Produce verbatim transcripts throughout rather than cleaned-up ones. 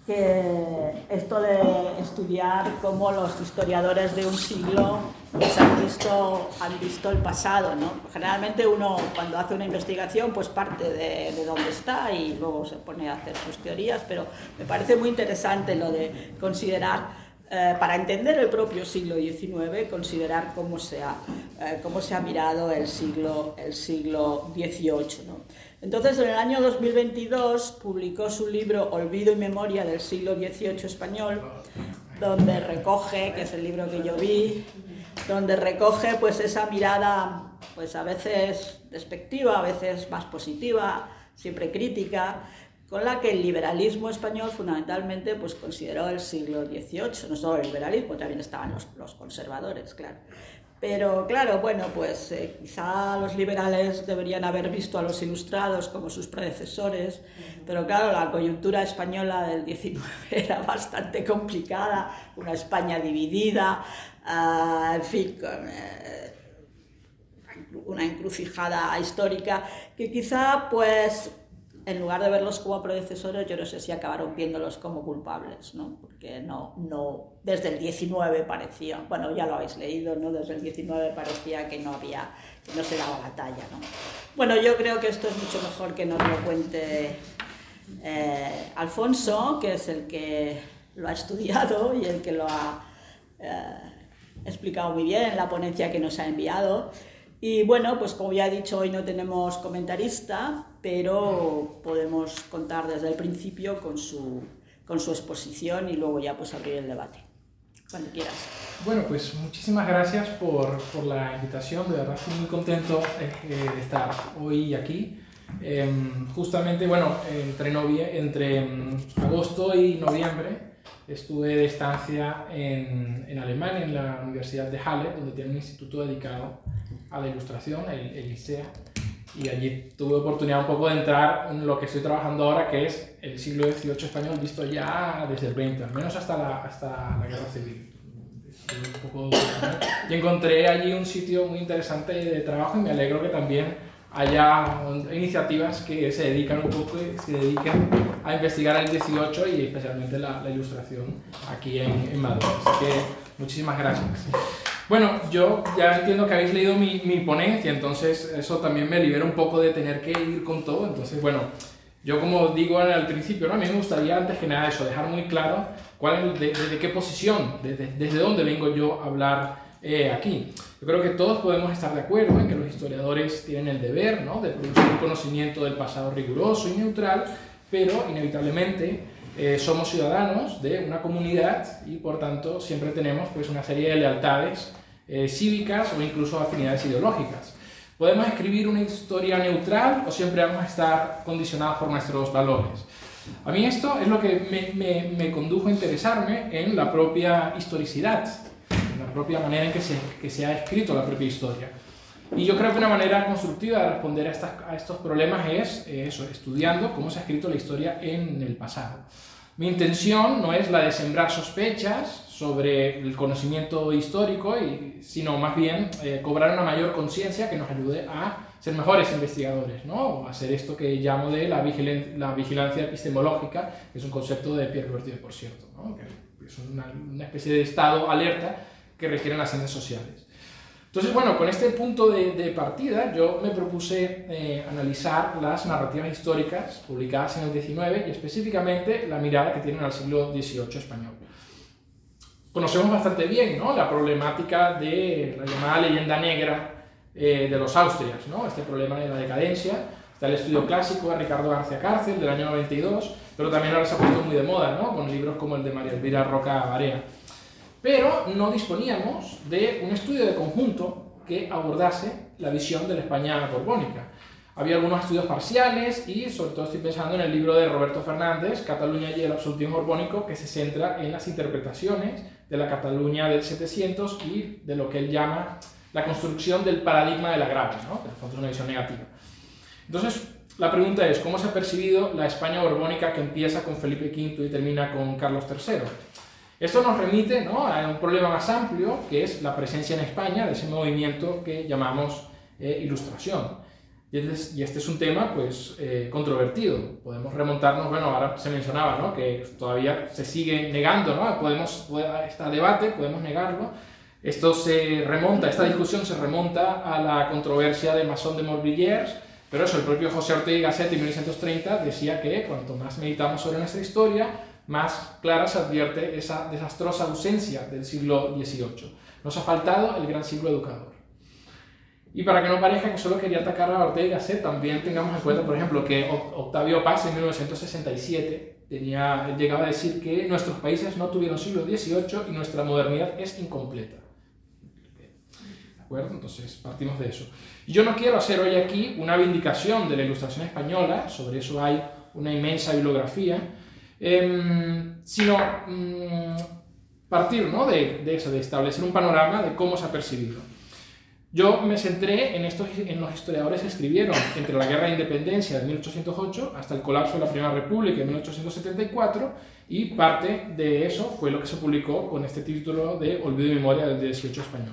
que esto de estudiar cómo los historiadores de un siglo pues, han, visto, han visto el pasado, ¿no? Generalmente uno cuando hace una investigación pues parte de, de dónde está y luego se pone a hacer sus teorías, pero me parece muy interesante lo de considerar, eh, para entender el propio siglo diecinueve, considerar cómo se ha, eh, cómo se ha mirado el siglo, el siglo dieciocho, ¿no? Entonces, en el año dos mil veintidós publicó su libro Olvido y Memoria del siglo dieciocho español, donde recoge, que es el libro que yo vi, donde recoge pues esa mirada pues a veces despectiva, a veces más positiva, siempre crítica, con la que el liberalismo español fundamentalmente pues consideró el siglo dieciocho, no solo el liberalismo, también estaban los, los conservadores, claro. Pero claro, bueno, pues eh, quizá los liberales deberían haber visto a los ilustrados como sus predecesores, pero claro, la coyuntura española del diecinueve era bastante complicada, una España dividida, uh, en fin, con, eh, una encrucijada histórica que quizá pues en lugar de verlos como predecesores, yo no sé si acabaron viéndolos como culpables, ¿no? Porque no, no, desde el diecinueve parecía, bueno, ya lo habéis leído, ¿no? Desde el diecinueve parecía que no había, que no se daba la talla, ¿no? Bueno, yo creo que esto es mucho mejor que nos lo cuente eh, Alfonso, que es el que lo ha estudiado y el que lo ha eh, explicado muy bien en la ponencia que nos ha enviado. Y bueno, pues como ya he dicho, hoy no tenemos comentarista, pero podemos contar desde el principio con su, con su exposición y luego ya pues abrir el debate, cuando quieras. Bueno, pues muchísimas gracias por, por la invitación, de verdad estoy muy contento eh, de estar hoy aquí. Eh, justamente, bueno, entre, novie entre um, agosto y noviembre estuve de estancia en, en Alemania, en la Universidad de Halle, donde tiene un instituto dedicado a la ilustración, el, el ISEA, y allí tuve oportunidad un poco de entrar en lo que estoy trabajando ahora, que es el siglo dieciocho español visto ya desde el veinte, al menos hasta la, hasta la Guerra Civil. Un poco, y encontré allí un sitio muy interesante de trabajo y me alegro que también haya iniciativas que se dedican un poco, se dediquen a investigar el dieciocho y especialmente la, la ilustración aquí en, en Madrid. Así que muchísimas gracias. Bueno, yo ya entiendo que habéis leído mi, mi ponencia, entonces eso también me libera un poco de tener que ir con todo. Entonces, bueno, yo como digo al principio, ¿no? A mí me gustaría antes que nada eso, dejar muy claro cuál es, de, desde qué posición, desde, desde dónde vengo yo a hablar eh, aquí. Yo creo que todos podemos estar de acuerdo en que los historiadores tienen el deber, ¿no?, de producir un conocimiento del pasado riguroso y neutral, pero inevitablemente Eh, somos ciudadanos de una comunidad y por tanto siempre tenemos pues, una serie de lealtades eh, cívicas o incluso afinidades ideológicas. Podemos escribir una historia neutral o siempre vamos a estar condicionados por nuestros valores. A mí esto es lo que me, me, me condujo a interesarme en la propia historicidad, en la propia manera en que se, que se ha escrito la propia historia. Y yo creo que una manera constructiva de responder a, estas, a estos problemas es eh, eso, estudiando cómo se ha escrito la historia en el pasado. Mi intención no es la de sembrar sospechas sobre el conocimiento histórico, y, sino más bien eh, cobrar una mayor conciencia que nos ayude a ser mejores investigadores, ¿no? O hacer esto que llamo de la, vigilan la vigilancia epistemológica, que es un concepto de Pierre Bourdieu, por cierto, ¿no? Que es una, una especie de estado alerta que requieren las ciencias sociales. Entonces, bueno, con este punto de, de partida yo me propuse eh, analizar las narrativas históricas publicadas en el diecinueve y específicamente la mirada que tienen al siglo dieciocho español. Conocemos bastante bien, ¿no?, la problemática de la llamada leyenda negra eh, de los Austrias, ¿no?, este problema de la decadencia. Está el estudio clásico de Ricardo García Cárcel del año noventa y dos, pero también ahora se ha puesto muy de moda, ¿no?, con libros como el de María Elvira Roca Barea. Pero no disponíamos de un estudio de conjunto que abordase la visión de la España borbónica. Había algunos estudios parciales y sobre todo estoy pensando en el libro de Roberto Fernández, Cataluña y el absolutismo borbónico, que se centra en las interpretaciones de la Cataluña del setecientos y de lo que él llama la construcción del paradigma del agravio, ¿no?, que en el fondo es una visión negativa. Entonces, la pregunta es, ¿cómo se ha percibido la España borbónica que empieza con Felipe quinto y termina con Carlos tercero? Esto nos remite, ¿no?, a un problema más amplio, que es la presencia en España de ese movimiento que llamamos eh, Ilustración. Y este, y este es un tema pues, eh, controvertido. Podemos remontarnos, bueno, ahora se mencionaba, ¿no?, que todavía se sigue negando, ¿no?, podemos, este debate, podemos negarlo. Esto se remonta, esta discusión se remonta a la controversia de Masson de Morvilliers, pero eso, el propio José Ortega y Gasset en mil novecientos treinta decía que cuanto más meditamos sobre nuestra historia, más clara se advierte esa desastrosa ausencia del siglo dieciocho. Nos ha faltado el gran siglo educador. Y para que no parezca que solo quería atacar a Ortega y Gasset, también tengamos en cuenta, por ejemplo, que Octavio Paz en mil novecientos sesenta y siete tenía, llegaba a decir que nuestros países no tuvieron siglo dieciocho y nuestra modernidad es incompleta. ¿De acuerdo? Entonces partimos de eso. Y yo no quiero hacer hoy aquí una vindicación de la Ilustración española, sobre eso hay una inmensa bibliografía, eh, sino mm, partir, ¿no?, de, de eso, de establecer un panorama de cómo se ha percibido. Yo me centré en, estos, en los historiadores que escribieron entre la Guerra de Independencia de mil ochocientos ocho hasta el colapso de la Primera República en mil ochocientos setenta y cuatro, y parte de eso fue lo que se publicó con este título de Olvido y Memoria del dieciocho español.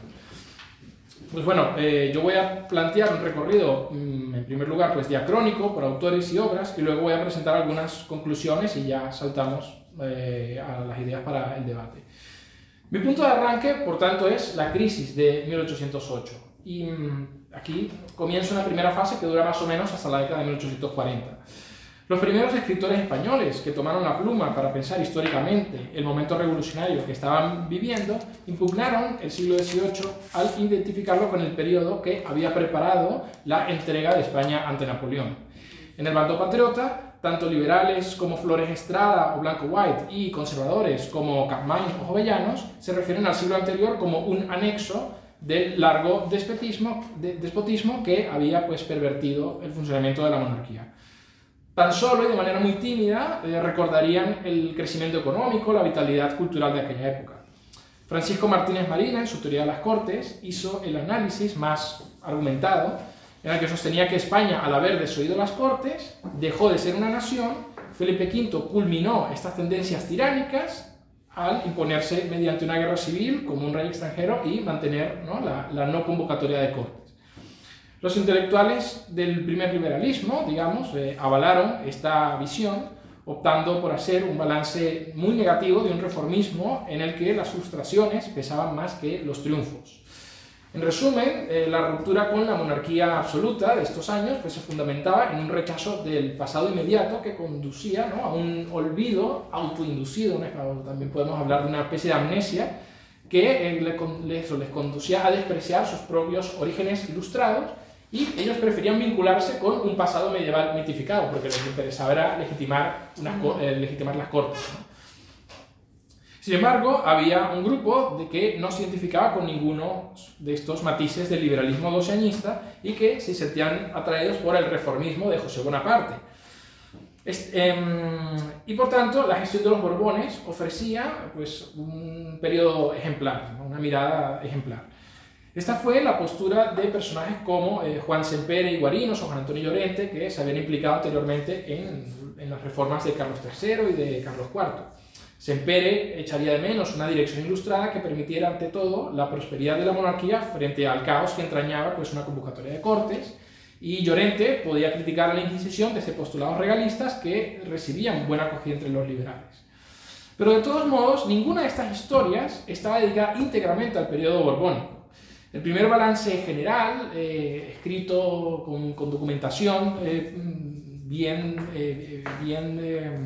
Pues bueno, eh, yo voy a plantear un recorrido, mmm, en primer lugar, pues diacrónico por autores y obras, y luego voy a presentar algunas conclusiones y ya saltamos eh, a las ideas para el debate. Mi punto de arranque, por tanto, es la crisis de mil ochocientos ocho. Y mmm, aquí comienza una primera fase que dura más o menos hasta la década de mil ochocientos cuarenta. Los primeros escritores españoles que tomaron la pluma para pensar históricamente el momento revolucionario que estaban viviendo impugnaron el siglo dieciocho al identificarlo con el periodo que había preparado la entrega de España ante Napoleón. En el bando patriota, tanto liberales como Flores Estrada o Blanco White y conservadores como Capmany o Jovellanos se refieren al siglo anterior como un anexo del largo despotismo, de, despotismo que había pues, pervertido el funcionamiento de la monarquía. Tan solo y de manera muy tímida eh, recordarían el crecimiento económico, la vitalidad cultural de aquella época. Francisco Martínez Marina, en su teoría de las Cortes, hizo el análisis más argumentado, en el que sostenía que España, al haber desoído las Cortes, dejó de ser una nación. Felipe quinto culminó estas tendencias tiránicas al imponerse mediante una guerra civil como un rey extranjero y mantener, ¿no?, la, la no convocatoria de Cortes. Los intelectuales del primer liberalismo, digamos, eh, avalaron esta visión, optando por hacer un balance muy negativo de un reformismo en el que las frustraciones pesaban más que los triunfos. En resumen, eh, la ruptura con la monarquía absoluta de estos años pues, se fundamentaba en un rechazo del pasado inmediato que conducía, ¿no?, a un olvido autoinducido, ¿no? También podemos hablar de una especie de amnesia que eh, les, les conducía a despreciar sus propios orígenes ilustrados, y ellos preferían vincularse con un pasado medieval mitificado, porque les interesaba era legitimar, unas, eh, legitimar las cortes, ¿no? Sin embargo, había un grupo de que no se identificaba con ninguno de estos matices del liberalismo doceañista y que se sentían atraídos por el reformismo de José Bonaparte. Este, eh, y por tanto, la gestión de los Borbones ofrecía pues, un periodo ejemplar, ¿no?, una mirada ejemplar. Esta fue la postura de personajes como eh, Juan Sempere y Guarinos o Juan Antonio Llorente, que se habían implicado anteriormente en, en las reformas de Carlos tercero y de Carlos cuarto. Sempere echaría de menos una dirección ilustrada que permitiera ante todo la prosperidad de la monarquía frente al caos que entrañaba pues, una convocatoria de cortes, y Llorente podía criticar a la Inquisición desde postulados regalistas que recibían buena acogida entre los liberales. Pero de todos modos, ninguna de estas historias estaba dedicada íntegramente al periodo borbónico. El primer balance general, eh, escrito con, con documentación eh, bien, eh, bien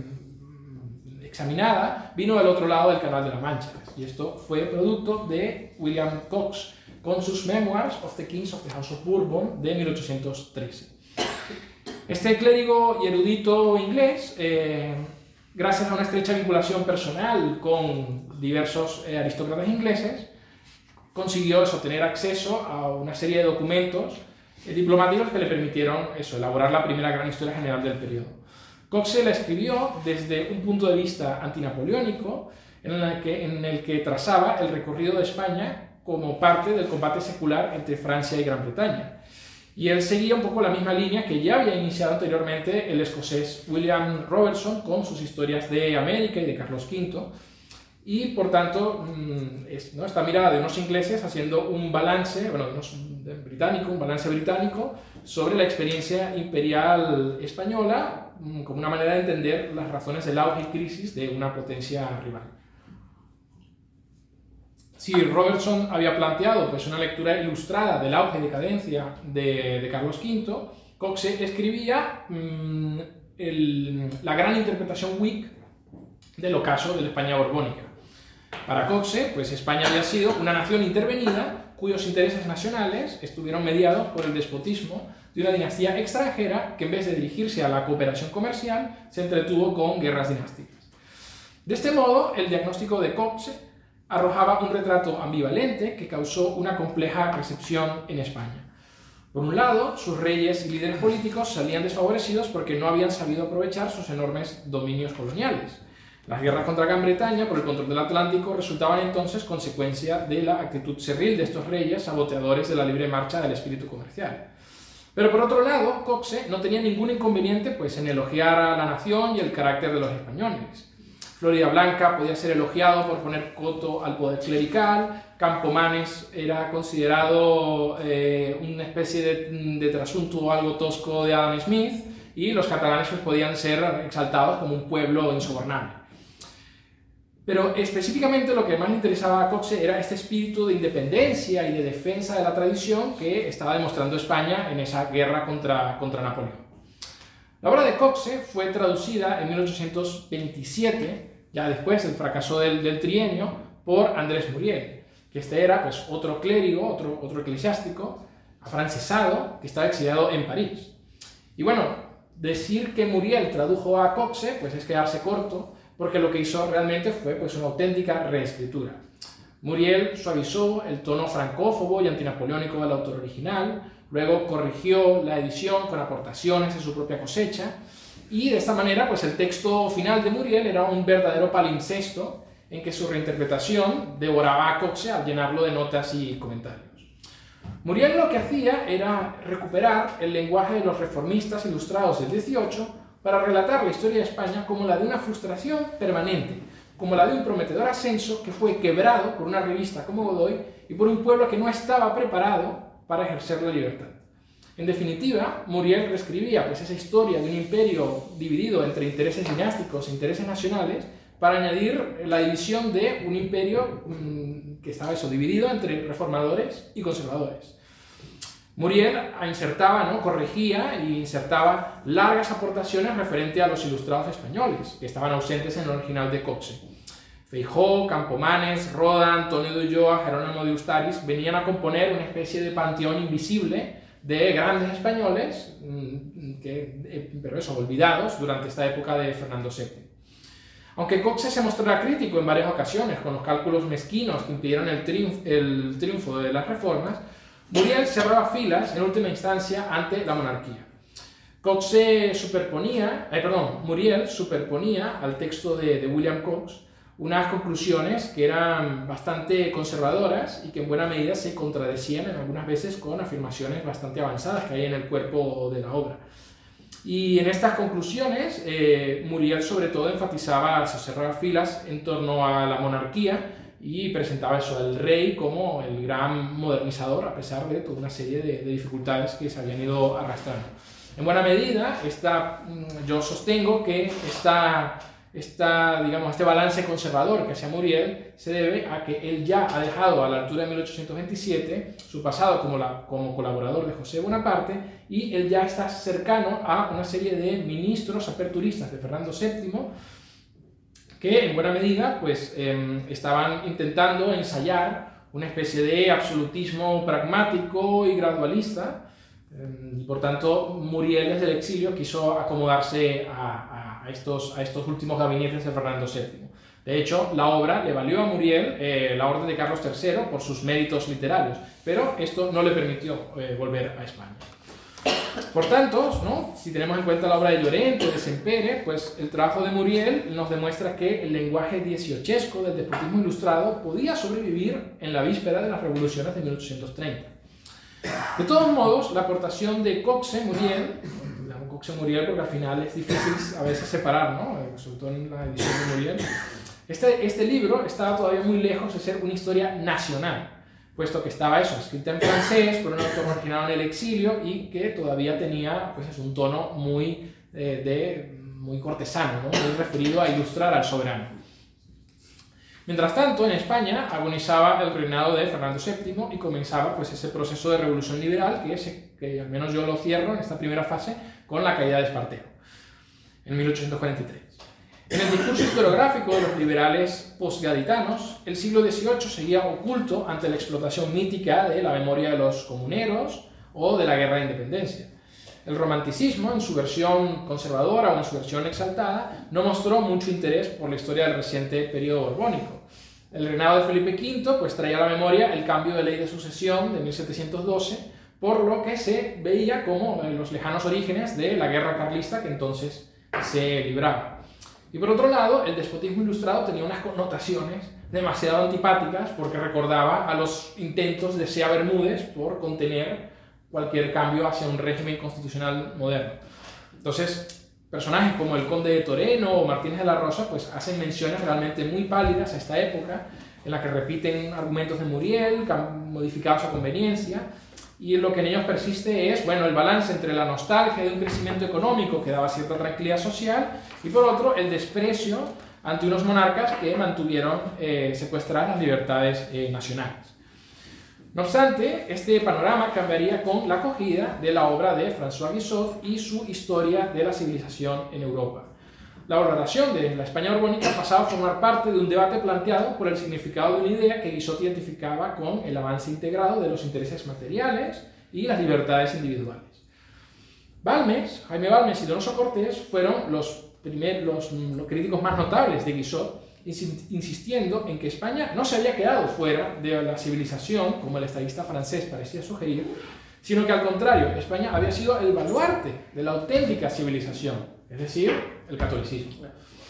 eh, examinada, vino del otro lado del Canal de la Mancha. Y esto fue producto de William Cox, con sus Memoirs of the Kings of the House of Bourbon de mil ochocientos trece. Este clérigo y erudito inglés, eh, gracias a una estrecha vinculación personal con diversos eh, aristócratas ingleses, consiguió eso, tener acceso a una serie de documentos eh, diplomáticos que le permitieron eso, elaborar la primera gran historia general del periodo. Cox se la escribió desde un punto de vista antinapoleónico, en el que, en el que trazaba el recorrido de España como parte del combate secular entre Francia y Gran Bretaña. Y él seguía un poco la misma línea que ya había iniciado anteriormente el escocés William Robertson con sus historias de América y de Carlos quinto, y por tanto es, ¿no? esta mirada de unos ingleses haciendo un balance, bueno, de unos de británico, un balance británico sobre la experiencia imperial española como una manera de entender las razones del auge y crisis de una potencia rival. Si Robertson había planteado pues, una lectura ilustrada del auge y decadencia de, de Carlos quinto, Coxe escribía mmm, el, la gran interpretación Whig del ocaso de la España borbónica. Para Coxe, pues España había sido una nación intervenida cuyos intereses nacionales estuvieron mediados por el despotismo de una dinastía extranjera que en vez de dirigirse a la cooperación comercial se entretuvo con guerras dinásticas. De este modo, el diagnóstico de Coxe arrojaba un retrato ambivalente que causó una compleja recepción en España. Por un lado, sus reyes y líderes políticos salían desfavorecidos porque no habían sabido aprovechar sus enormes dominios coloniales. Las guerras contra Gran Bretaña por el control del Atlántico resultaban entonces consecuencia de la actitud cerril de estos reyes saboteadores de la libre marcha del espíritu comercial. Pero por otro lado, Coxe no tenía ningún inconveniente pues, en elogiar a la nación y el carácter de los españoles. Florida Blanca podía ser elogiado por poner coto al poder clerical, Campomanes era considerado eh, una especie de, de trasunto algo tosco de Adam Smith, y los catalanes pues, podían ser exaltados como un pueblo insobornable. Pero específicamente lo que más le interesaba a Coxe era este espíritu de independencia y de defensa de la tradición que estaba demostrando España en esa guerra contra, contra Napoleón. La obra de Coxe fue traducida en mil ochocientos veintisiete, ya después del fracaso del, del trienio, por Andrés Muriel, que este era pues, otro clérigo, otro, otro eclesiástico, afrancesado, que estaba exiliado en París. Y bueno, decir que Muriel tradujo a Coxe pues es quedarse corto, porque lo que hizo realmente fue pues, una auténtica reescritura. Muriel suavizó el tono francófobo y antinapoleónico del autor original, luego corrigió la edición con aportaciones de su propia cosecha, y de esta manera pues, el texto final de Muriel era un verdadero palimpsesto en que su reinterpretación devoraba a Coxe al llenarlo de notas y comentarios. Muriel lo que hacía era recuperar el lenguaje de los reformistas ilustrados del dieciocho para relatar la historia de España como la de una frustración permanente, como la de un prometedor ascenso que fue quebrado por una revista como Godoy y por un pueblo que no estaba preparado para ejercer la libertad. En definitiva, Muriel reescribía pues, esa historia de un imperio dividido entre intereses dinásticos e intereses nacionales para añadir la división de un imperio mmm, que estaba eso, dividido entre reformadores y conservadores. Muriel insertaba, ¿no? corregía e insertaba largas aportaciones referente a los ilustrados españoles, que estaban ausentes en el original de Coxe. Feijóo, Campomanes, Roda, Antonio de Ulloa, Jerónimo de Ustaris venían a componer una especie de panteón invisible de grandes españoles, que, pero eso, olvidados durante esta época de Fernando séptimo. Aunque Coxe se mostrara crítico en varias ocasiones con los cálculos mezquinos que impidieron el triunfo, el triunfo de las reformas, Muriel cerraba filas en última instancia ante la monarquía. Coxe superponía, eh, perdón, Muriel superponía al texto de, de William Cox unas conclusiones que eran bastante conservadoras y que en buena medida se contradecían en algunas veces con afirmaciones bastante avanzadas que hay en el cuerpo de la obra. Y en estas conclusiones, eh, Muriel sobre todo enfatizaba, se cerraba filas en torno a la monarquía y presentaba eso al rey como el gran modernizador, a pesar de toda una serie de, de dificultades que se habían ido arrastrando. En buena medida, esta, yo sostengo que esta, esta, digamos, este balance conservador que hacía Muriel se debe a que él ya ha dejado a la altura de mil ochocientos veintisiete su pasado como, la, como colaborador de José Bonaparte, y él ya está cercano a una serie de ministros aperturistas de Fernando séptimo, que en buena medida pues, eh, estaban intentando ensayar una especie de absolutismo pragmático y gradualista, eh, y por tanto Muriel desde el exilio quiso acomodarse a, a, estos, a estos últimos gabinetes de Fernando séptimo. De hecho, la obra le valió a Muriel eh, la orden de Carlos tercero por sus méritos literarios, pero esto no le permitió eh, volver a España. Por tanto, ¿no? si tenemos en cuenta la obra de Llorente, de Sempere, pues el trabajo de Muriel nos demuestra que el lenguaje dieciochesco del despotismo ilustrado podía sobrevivir en la víspera de las revoluciones de mil ochocientos treinta. De todos modos, la aportación de Coxe-Muriel, Coxe-Muriel porque al final es difícil a veces separar, ¿no? sobre todo en la edición de Muriel, Este, este libro estaba todavía muy lejos de ser una historia nacional, puesto que estaba eso, escrita en francés por un autor originado en el exilio y que todavía tenía pues, es un tono muy, eh, de, muy cortesano, ¿no? Muy referido a ilustrar al soberano. Mientras tanto, en España agonizaba el reinado de Fernando séptimo y comenzaba pues, ese proceso de revolución liberal que, es, que al menos yo lo cierro en esta primera fase con la caída de Espartero, en mil ochocientos cuarenta y tres. En el discurso historiográfico de los liberales postgaditanos, el siglo dieciocho seguía oculto ante la explotación mítica de la memoria de los comuneros o de la guerra de independencia. El romanticismo, en su versión conservadora o en su versión exaltada, no mostró mucho interés por la historia del reciente periodo borbónico. El reinado de Felipe quinto pues, traía a la memoria el cambio de ley de sucesión de mil setecientos doce, por lo que se veía como los lejanos orígenes de la guerra carlista que entonces se libraba. Y por otro lado, el despotismo ilustrado tenía unas connotaciones demasiado antipáticas porque recordaba a los intentos de Sea Bermúdez por contener cualquier cambio hacia un régimen constitucional moderno. Entonces, personajes como el conde de Toreno o Martínez de la Rosa pues, hacen menciones realmente muy pálidas a esta época, en la que repiten argumentos de Muriel, modificados a conveniencia, y lo que en ellos persiste es bueno, el balance entre la nostalgia de un crecimiento económico que daba cierta tranquilidad social y por otro el desprecio ante unos monarcas que mantuvieron eh, secuestradas las libertades eh, nacionales. No obstante, este panorama cambiaría con la acogida de la obra de François Guizot y su Historia de la civilización en Europa. La valoración de la España borbónica pasaba a formar parte de un debate planteado por el significado de una idea que Guizot identificaba con el avance integrado de los intereses materiales y las libertades individuales. Balmes, Jaime Balmes y Donoso Cortés fueron los, primer, los, los críticos más notables de Guizot, insistiendo en que España no se había quedado fuera de la civilización, como el estadista francés parecía sugerir, sino que al contrario, España había sido el baluarte de la auténtica civilización, es decir, el catolicismo.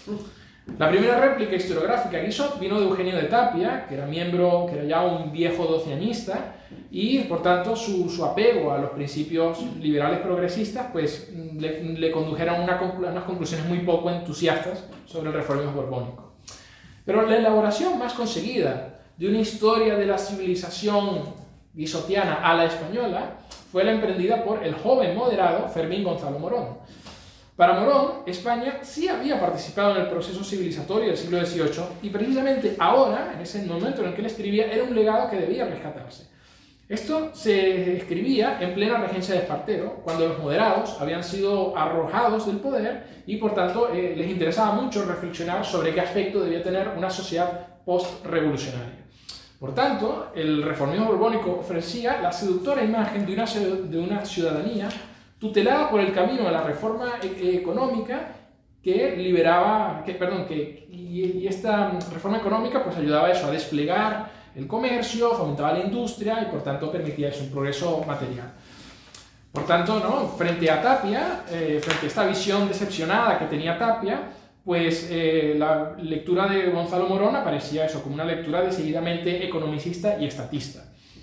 La primera réplica historiográfica a Guizot vino de Eugenio de Tapia, que era miembro, que era ya un viejo doceanista, y por tanto su, su apego a los principios liberales progresistas pues, le, le condujeron a una, unas conclusiones muy poco entusiastas sobre el reformismo borbónico. Pero la elaboración más conseguida de una historia de la civilización guizotiana a la española fue la emprendida por el joven moderado Fermín Gonzalo Morón. Para Morón, España sí había participado en el proceso civilizatorio del siglo dieciocho y precisamente ahora, en ese momento en el que él escribía, era un legado que debía rescatarse. Esto se escribía en plena regencia de Espartero, cuando los moderados habían sido arrojados del poder y por tanto eh, les interesaba mucho reflexionar sobre qué aspecto debía tener una sociedad post-revolucionaria. Por tanto, el reformismo borbónico ofrecía la seductora imagen de una, de una ciudadanía tutelada por el camino de la reforma e económica que liberaba, que, perdón, que, y, y esta reforma económica pues ayudaba a eso, a desplegar el comercio, fomentaba la industria y por tanto permitía eso, un progreso material. Por tanto, ¿no? frente a Tapia, eh, frente a esta visión decepcionada que tenía Tapia, pues eh, la lectura de Gonzalo Morón aparecía eso, como una lectura decididamente economicista y estatista.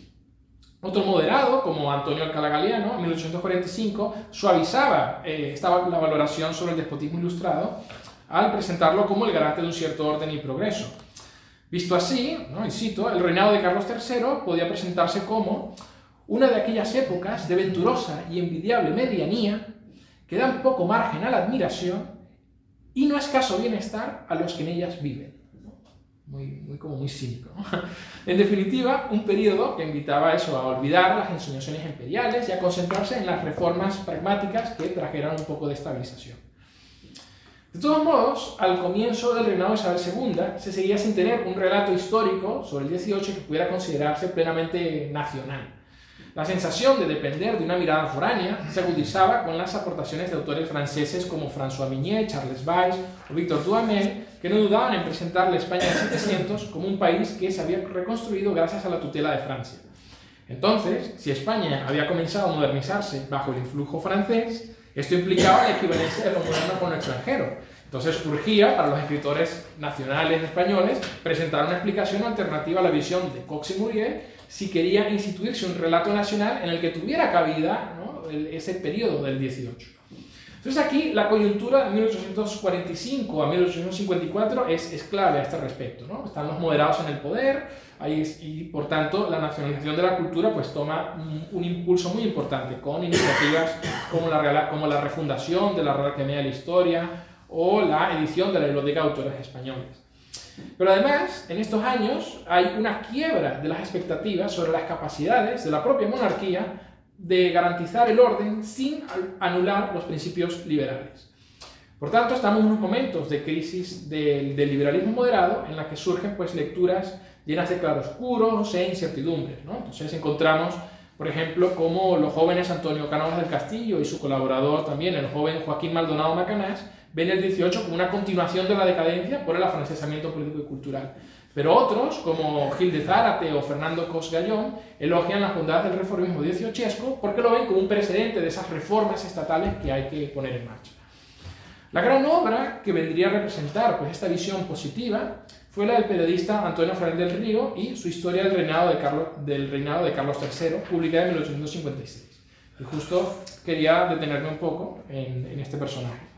Otro moderado, como Antonio Alcalá Galiano, en mil ochocientos cuarenta y cinco, suavizaba eh, esta, la valoración sobre el despotismo ilustrado al presentarlo como el garante de un cierto orden y progreso. Visto así, ¿no? y cito, el reinado de Carlos tercero podía presentarse como una de aquellas épocas de venturosa y envidiable medianía que dan poco margen a la admiración y no escaso bienestar a los que en ellas viven. Muy, muy, como muy cínico, ¿no? En definitiva, un periodo que invitaba a eso, a olvidar las ensoñaciones imperiales y a concentrarse en las reformas pragmáticas que trajeran un poco de estabilización. De todos modos, al comienzo del reinado de Isabel segunda, se seguía sin tener un relato histórico sobre el dieciocho que pudiera considerarse plenamente nacional. La sensación de depender de una mirada foránea se agudizaba con las aportaciones de autores franceses como François Mignet, Charles Weiss o Victor Duhamel, que no dudaban en presentar la España de setecientos como un país que se había reconstruido gracias a la tutela de Francia. Entonces, si España había comenzado a modernizarse bajo el influjo francés, esto implicaba la equivalencia de lo moderno con lo extranjero. Entonces urgía para los escritores nacionales españoles presentar una explicación alternativa a la visión de Cox y Muriel si quería instituirse un relato nacional en el que tuviera cabida, ¿no? el, ese periodo del dieciocho. Entonces aquí la coyuntura de mil ochocientos cuarenta y cinco a mil ochocientos cincuenta y cuatro es, es clave a este respecto, ¿no? Están los moderados en el poder ahí es, y por tanto la nacionalización de la cultura pues toma un, un impulso muy importante con iniciativas como la, como la refundación de la Real Academia de la Historia o la edición de la Biblioteca de Autores Españoles. Pero además, en estos años hay una quiebra de las expectativas sobre las capacidades de la propia monarquía de garantizar el orden sin anular los principios liberales. Por tanto, estamos en unos momentos de crisis del, del liberalismo moderado en la que surgen pues, lecturas llenas de claroscuros e incertidumbres, ¿no? Entonces encontramos, por ejemplo, como los jóvenes Antonio Cánovas del Castillo y su colaborador también, el joven Joaquín Maldonado Macanás, ven el dieciocho como una continuación de la decadencia por el afrancesamiento político y cultural. Pero otros, como Gil de Zárate o Fernando Cos Gallón, elogian las bondades del reformismo dieciochesco porque lo ven como un precedente de esas reformas estatales que hay que poner en marcha. La gran obra que vendría a representar pues, esta visión positiva fue la del periodista Antonio Fernández del Río y su historia del reinado de Carlos, del reinado de Carlos tercero, publicada en mil ochocientos cincuenta y seis. Y justo quería detenerme un poco en, en este personaje.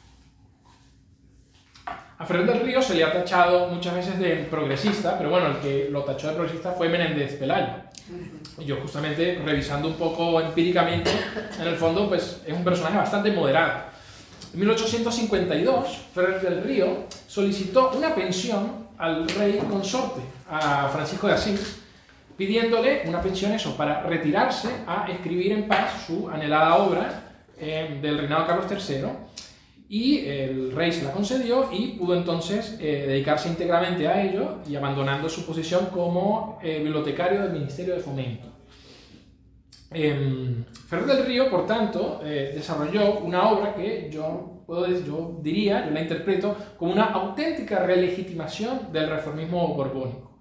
A Fernández del Río se le ha tachado muchas veces de progresista, pero bueno, el que lo tachó de progresista fue Menéndez Pelayo. Y yo justamente, revisando un poco empíricamente, en el fondo, pues es un personaje bastante moderado. En mil ochocientos cincuenta y dos, Fernández del Río solicitó una pensión al rey consorte, a Francisco de Asís, pidiéndole una pensión eso, para retirarse a escribir en paz su anhelada obra eh, del reinado de Carlos tercero, y el rey se la concedió y pudo entonces eh, dedicarse íntegramente a ello y abandonando su posición como eh, bibliotecario del Ministerio de Fomento. Eh, Fernández del Río, por tanto, eh, desarrolló una obra que yo, puedo decir, yo diría, yo la interpreto como una auténtica relegitimación del reformismo borbónico.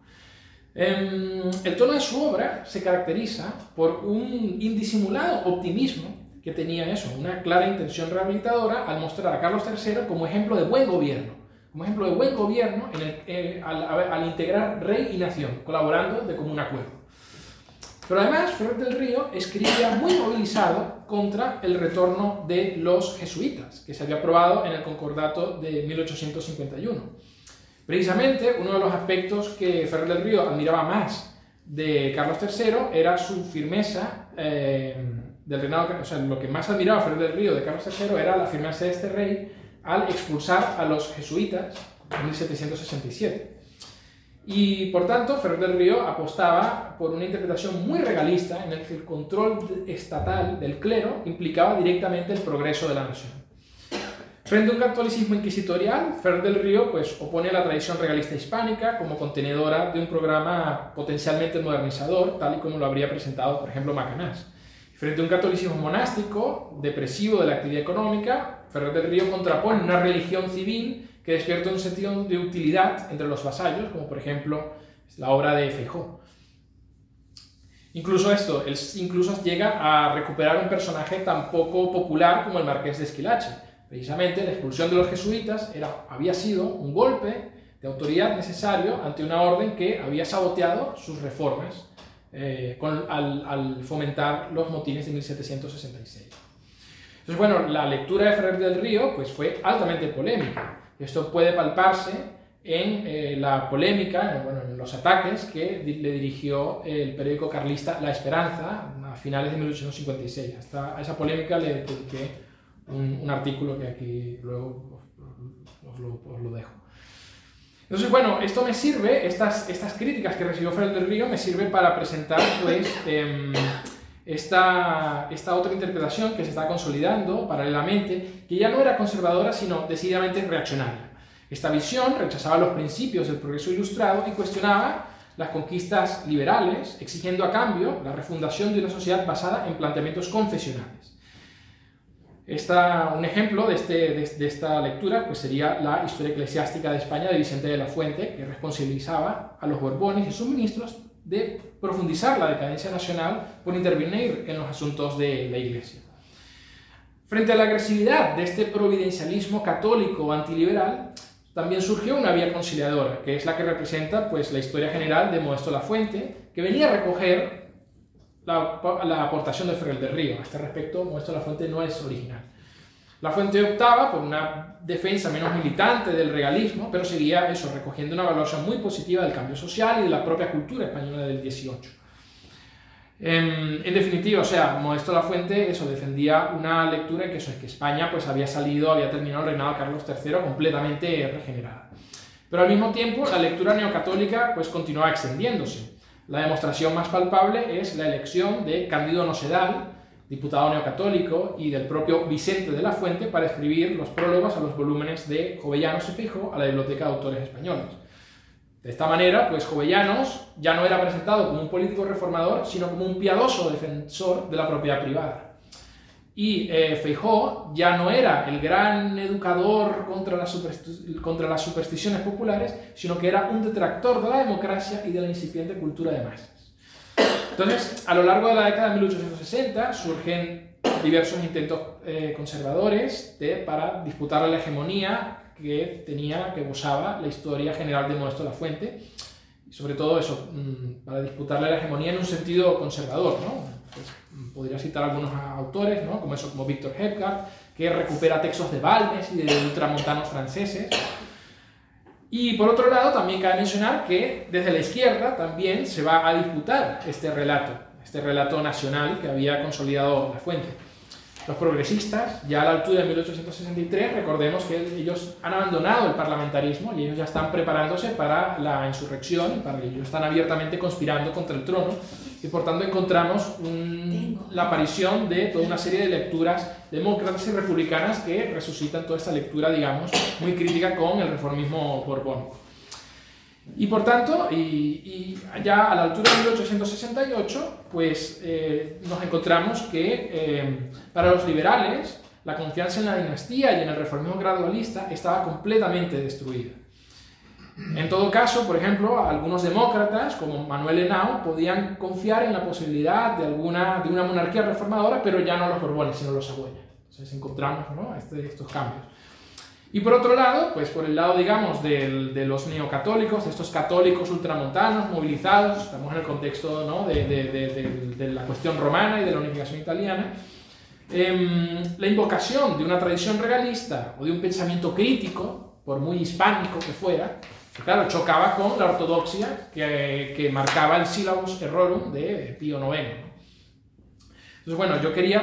Eh, el tono de su obra se caracteriza por un indisimulado optimismo que tenía eso, una clara intención rehabilitadora al mostrar a Carlos tercero como ejemplo de buen gobierno, como ejemplo de buen gobierno en el, eh, al, al integrar rey y nación, colaborando de común acuerdo. Pero además, Fernández del Río escribía muy movilizado contra el retorno de los jesuitas, que se había aprobado en el Concordato de mil ochocientos cincuenta y uno. Precisamente, uno de los aspectos que Fernández del Río admiraba más de Carlos tercero era su firmeza eh, del reinado, o sea, lo que más admiraba Fernández del Río de Carlos tercero era la firmeza de este rey al expulsar a los jesuitas en mil setecientos sesenta y siete. Y por tanto, Fernández del Río apostaba por una interpretación muy regalista en el que el control estatal del clero implicaba directamente el progreso de la nación. Frente a un catolicismo inquisitorial, Fernández del Río pues, opone la tradición regalista hispánica como contenedora de un programa potencialmente modernizador, tal y como lo habría presentado, por ejemplo, Macanás. Frente a un catolicismo monástico, depresivo de la actividad económica, Fernández del Río contrapone una religión civil que despierta un sentido de utilidad entre los vasallos, como por ejemplo la obra de Feijóo. Incluso esto, él incluso llega a recuperar un personaje tan poco popular como el Marqués de Esquilache. Precisamente la expulsión de los jesuitas era, había sido un golpe de autoridad necesario ante una orden que había saboteado sus reformas eh, con, al, al fomentar los motines de mil setecientos sesenta y seis. Entonces, bueno, la lectura de Fernández del Río pues, fue altamente polémica. Esto puede palparse en eh, la polémica, en, bueno, en los ataques que di le dirigió el periódico carlista La Esperanza a finales de mil ochocientos cincuenta y seis. Hasta a esa polémica le dediqué un, un artículo que aquí luego os, os, lo, os lo dejo. Entonces, bueno, esto me sirve, estas, estas críticas que recibió Fernández del Río me sirven para presentar pues, eh, esta, esta otra interpretación que se está consolidando paralelamente, que ya no era conservadora, sino decididamente reaccionaria. Esta visión rechazaba los principios del progreso ilustrado y cuestionaba las conquistas liberales, exigiendo a cambio la refundación de una sociedad basada en planteamientos confesionales. Esta, un ejemplo de, este, de, de esta lectura pues sería la Historia Eclesiástica de España de Vicente de la Fuente, que responsabilizaba a los Borbones y sus ministros de profundizar la decadencia nacional por intervenir en los asuntos de la Iglesia. Frente a la agresividad de este providencialismo católico antiliberal, también surgió una vía conciliadora, que es la que representa pues, la historia general de Modesto Lafuente, que venía a recoger la, la aportación de Fernández del Río. A este respecto, Modesto Lafuente no es original. La Fuente optaba por una defensa menos militante del regalismo, pero seguía eso, recogiendo una valoración muy positiva del cambio social y de la propia cultura española del dieciocho. En, en definitiva, o sea, Modesto Lafuente eso, defendía una lectura en que, eso, es que España pues, había salido, había terminado el reinado de Carlos tercero completamente regenerada. Pero al mismo tiempo, la lectura neocatólica pues, continuaba extendiéndose. La demostración más palpable es la elección de Cándido Nosedal, diputado neocatólico, y del propio Vicente de la Fuente para escribir los prólogos a los volúmenes de Jovellanos y Feijoo a la Biblioteca de Autores Españoles. De esta manera, pues Jovellanos ya no era presentado como un político reformador, sino como un piadoso defensor de la propiedad privada. Y eh, Feijoo ya no era el gran educador contra las, contra las supersticiones populares, sino que era un detractor de la democracia y de la incipiente cultura de masas. Entonces, a lo largo de la década de mil ochocientos sesenta surgen diversos intentos eh, conservadores de, para disputar la hegemonía que tenía, que gozaba la historia general de Modesto Lafuente, y sobre todo eso, para disputarle la hegemonía en un sentido conservador, ¿no? Pues, podría citar algunos autores, ¿no? Como eso, como Víctor Hepgard, que recupera textos de Balmes y de ultramontanos franceses. Y por otro lado, también cabe mencionar que desde la izquierda también se va a disputar este relato, este relato nacional que había consolidado Lafuente. Los progresistas, ya a la altura de mil ochocientos sesenta y tres, recordemos que ellos han abandonado el parlamentarismo y ellos ya están preparándose para la insurrección, para ellos están abiertamente conspirando contra el trono, y por tanto encontramos un, la aparición de toda una serie de lecturas demócratas y republicanas que resucitan toda esta lectura, digamos, muy crítica con el reformismo borbónico. Y por tanto, y, y ya a la altura de mil ochocientos sesenta y ocho, pues eh, nos encontramos que eh, para los liberales la confianza en la dinastía y en el reformismo gradualista estaba completamente destruida. En todo caso, por ejemplo, algunos demócratas, como Manuel Henao, podían confiar en la posibilidad de, alguna, de una monarquía reformadora, pero ya no los Borbones, sino los Saboya. Entonces encontramos, ¿no?, este, estos cambios. Y por otro lado, pues por el lado, digamos, de, de los neocatólicos, de estos católicos ultramontanos movilizados, estamos en el contexto, ¿no?, de, de, de, de, de la cuestión romana y de la unificación italiana, eh, la invocación de una tradición regalista o de un pensamiento crítico, por muy hispánico que fuera, que claro, chocaba con la ortodoxia que, que marcaba el Syllabus Errorum de Pío noveno. Entonces, bueno, yo quería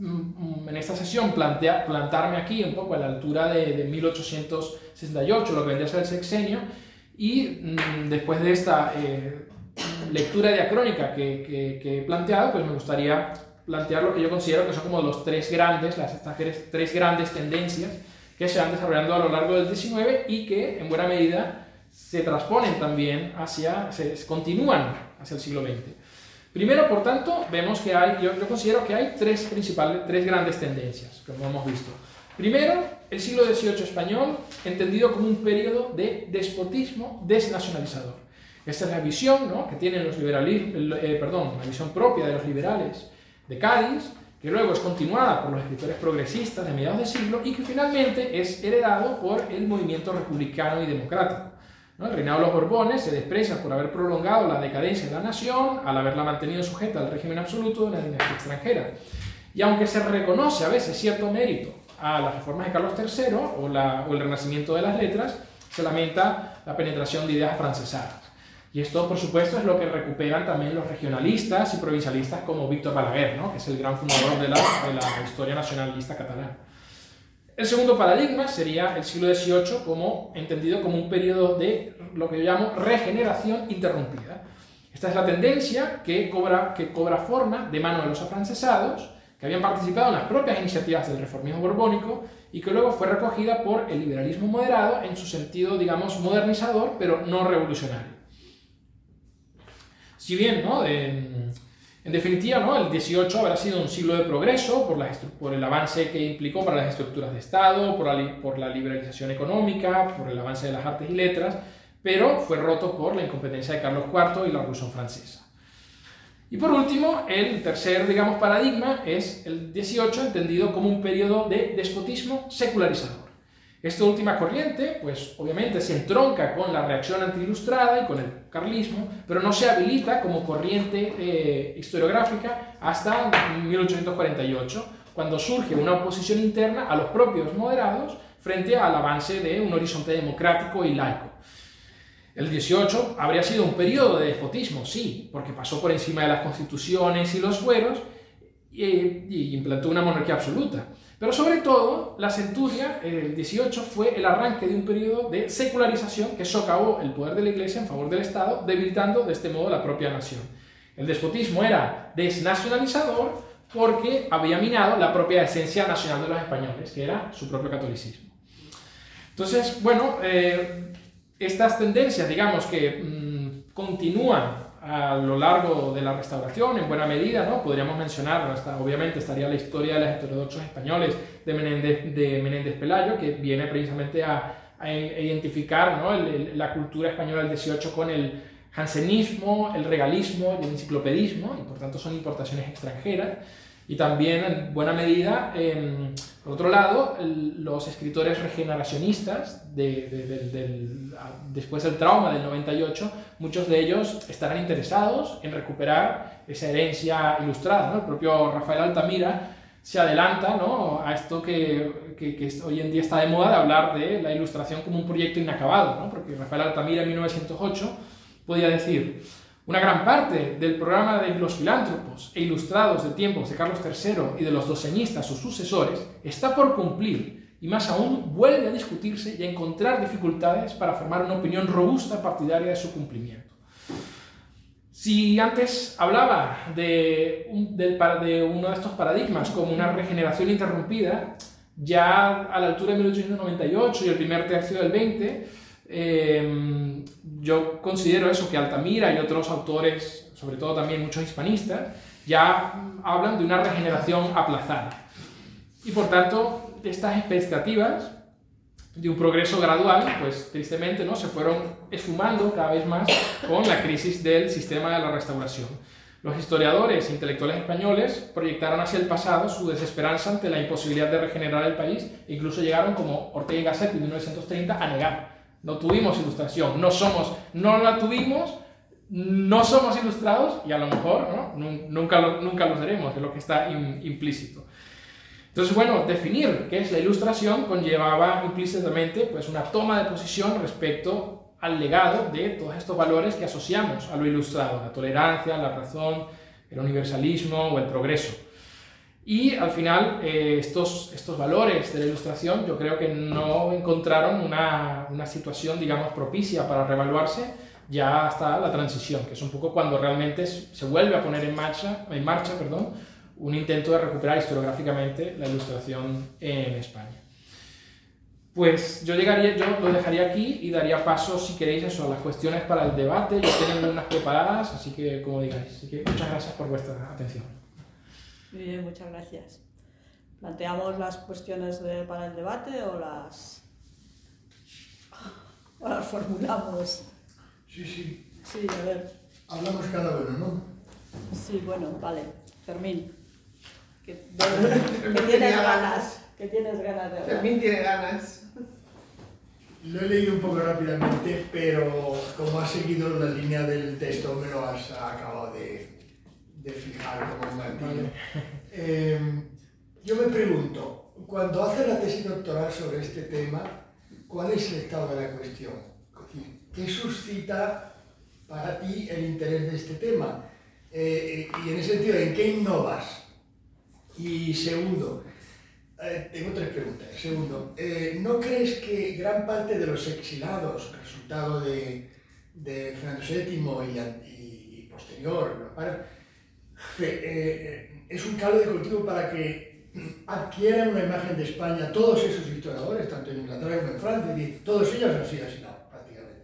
en esta sesión plantear, plantarme aquí un poco a la altura de, de mil ochocientos sesenta y ocho, lo que vendría a ser el sexenio, y mmm, después de esta eh, lectura diacrónica que, que, que he planteado, pues me gustaría plantear lo que yo considero que son como los tres grandes, las estas tres grandes tendencias que se van desarrollando a lo largo del diecinueve y que en buena medida se transponen también hacia, se continúan hacia el siglo veinte. Primero, por tanto, vemos que hay, yo, yo considero que hay tres principales, tres grandes tendencias, como hemos visto. Primero, el siglo dieciocho español, entendido como un periodo de despotismo desnacionalizador. Esta es la visión, ¿no?, que tienen los liberales, eh, perdón, la visión propia de los liberales de Cádiz, que luego es continuada por los escritores progresistas de mediados de siglo y que finalmente es heredado por el movimiento republicano y democrático. ¿No? El reinado de los Borbones se desprecia por haber prolongado la decadencia de la nación al haberla mantenido sujeta al régimen absoluto de una dinastía extranjera. Y aunque se reconoce a veces cierto mérito a las reformas de Carlos tercero o, la, o el renacimiento de las letras, se lamenta la penetración de ideas francesadas. Y esto, por supuesto, es lo que recuperan también los regionalistas y provincialistas como Víctor Balaguer, ¿no?, que es el gran fundador de la, de la historia nacionalista catalana. El segundo paradigma sería el siglo dieciocho como, entendido como un periodo de lo que yo llamo regeneración interrumpida. Esta es la tendencia que cobra, que cobra forma de mano de los afrancesados, que habían participado en las propias iniciativas del reformismo borbónico y que luego fue recogida por el liberalismo moderado en su sentido, digamos, modernizador, pero no revolucionario. Si bien, ¿no?, de, en definitiva, ¿no?, el dieciocho habrá sido un siglo de progreso por, la, por el avance que implicó para las estructuras de Estado, por la, por la liberalización económica, por el avance de las artes y letras, pero fue roto por la incompetencia de Carlos cuarto y la Revolución Francesa. Y por último, el tercer, digamos, paradigma es el dieciocho, entendido como un periodo de despotismo secularizador. Esta última corriente, pues obviamente se entronca con la reacción antiilustrada y con el carlismo, pero no se habilita como corriente eh, historiográfica hasta mil ochocientos cuarenta y ocho, cuando surge una oposición interna a los propios moderados frente al avance de un horizonte democrático y laico. El dieciocho habría sido un periodo de despotismo, sí, porque pasó por encima de las constituciones y los fueros y, y implantó una monarquía absoluta. Pero sobre todo, la centuria, el dieciocho, fue el arranque de un periodo de secularización que socavó el poder de la Iglesia en favor del Estado, debilitando de este modo la propia nación. El despotismo era desnacionalizador porque había minado la propia esencia nacional de los españoles, que era su propio catolicismo. Entonces, bueno, eh, estas tendencias, digamos, que mmm, continúan a lo largo de la Restauración, en buena medida, ¿no? Podríamos mencionar, hasta, obviamente estaría la historia de los heterodoxos españoles de Menéndez, de Menéndez Pelayo, que viene precisamente a, a identificar, ¿no? el, el, la cultura española del dieciocho con el jansenismo, el regalismo y el enciclopedismo, y por tanto son importaciones extranjeras. Y también, en buena medida, eh, por otro lado, el, los escritores regeneracionistas, de, de, de, de, después del trauma del noventa y ocho, muchos de ellos estarán interesados en recuperar esa herencia ilustrada, ¿no? El propio Rafael Altamira se adelanta, ¿no? A esto que, que, que hoy en día está de moda, de hablar de la ilustración como un proyecto inacabado, ¿no? Porque Rafael Altamira en mil novecientos ocho podía decir: una gran parte del programa de los filántropos e ilustrados de tiempos de Carlos tercero y de los doceñistas, sus sucesores, está por cumplir, y más aún vuelve a discutirse y a encontrar dificultades para formar una opinión robusta partidaria de su cumplimiento. Si antes hablaba de, un, de, de uno de estos paradigmas como una regeneración interrumpida, ya a la altura de mil ochocientos noventa y ocho y el primer tercio del veinte, Eh, yo considero eso, que Altamira y otros autores, sobre todo también muchos hispanistas, ya hablan de una regeneración aplazada. Y por tanto, estas expectativas de un progreso gradual, pues tristemente, ¿no?, se fueron esfumando cada vez más con la crisis del sistema de la Restauración. Los historiadores e intelectuales españoles proyectaron hacia el pasado su desesperanza ante la imposibilidad de regenerar el país e incluso llegaron, como Ortega y Gasset en mil novecientos treinta, a negar. No tuvimos ilustración, no somos, no la tuvimos, no somos ilustrados y a lo mejor, ¿no?, nunca, lo, nunca lo seremos, es lo que está in, implícito. Entonces, bueno, definir qué es la ilustración conllevaba implícitamente, pues, una toma de posición respecto al legado de todos estos valores que asociamos a lo ilustrado: la tolerancia, la razón, el universalismo o el progreso. Y al final, eh, estos, estos valores de la Ilustración yo creo que no encontraron una, una situación, digamos, propicia para revaluarse ya hasta la transición, que es un poco cuando realmente se vuelve a poner en marcha, en marcha perdón, un intento de recuperar historiográficamente la Ilustración en España. Pues yo, llegaría, yo lo dejaría aquí y daría paso, si queréis, eso, a las cuestiones para el debate. Yo tengo unas preparadas, así que como digáis. Así que muchas gracias por vuestra atención. Muy bien, muchas gracias. ¿Planteamos las cuestiones de, para el debate o las, o las formulamos? Sí, sí. Sí, a ver. Hablamos cada uno, ¿no? Sí, bueno, vale. Fermín, que, de, que tienes ganas, que tienes ganas de hablar. Fermín tiene ganas. Lo he leído un poco rápidamente, pero como has seguido la línea del texto, me lo has acabado de... de fijar como un martillo. Eh, yo me pregunto, cuando haces la tesis doctoral sobre este tema, ¿cuál es el estado de la cuestión? ¿Qué suscita para ti el interés de este tema? Eh, y en ese sentido, ¿en qué innovas? Y segundo, eh, tengo tres preguntas. Segundo, eh, ¿no crees que gran parte de los exilados, resultado de, de Fernando séptimo y, y, y posterior, ¿no? Eh, es un caldo de cultivo para que adquieran una imagen de España todos esos historiadores, tanto en Inglaterra como en Francia, y todos ellos han sido asesinados prácticamente.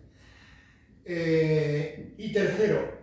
Eh, y tercero,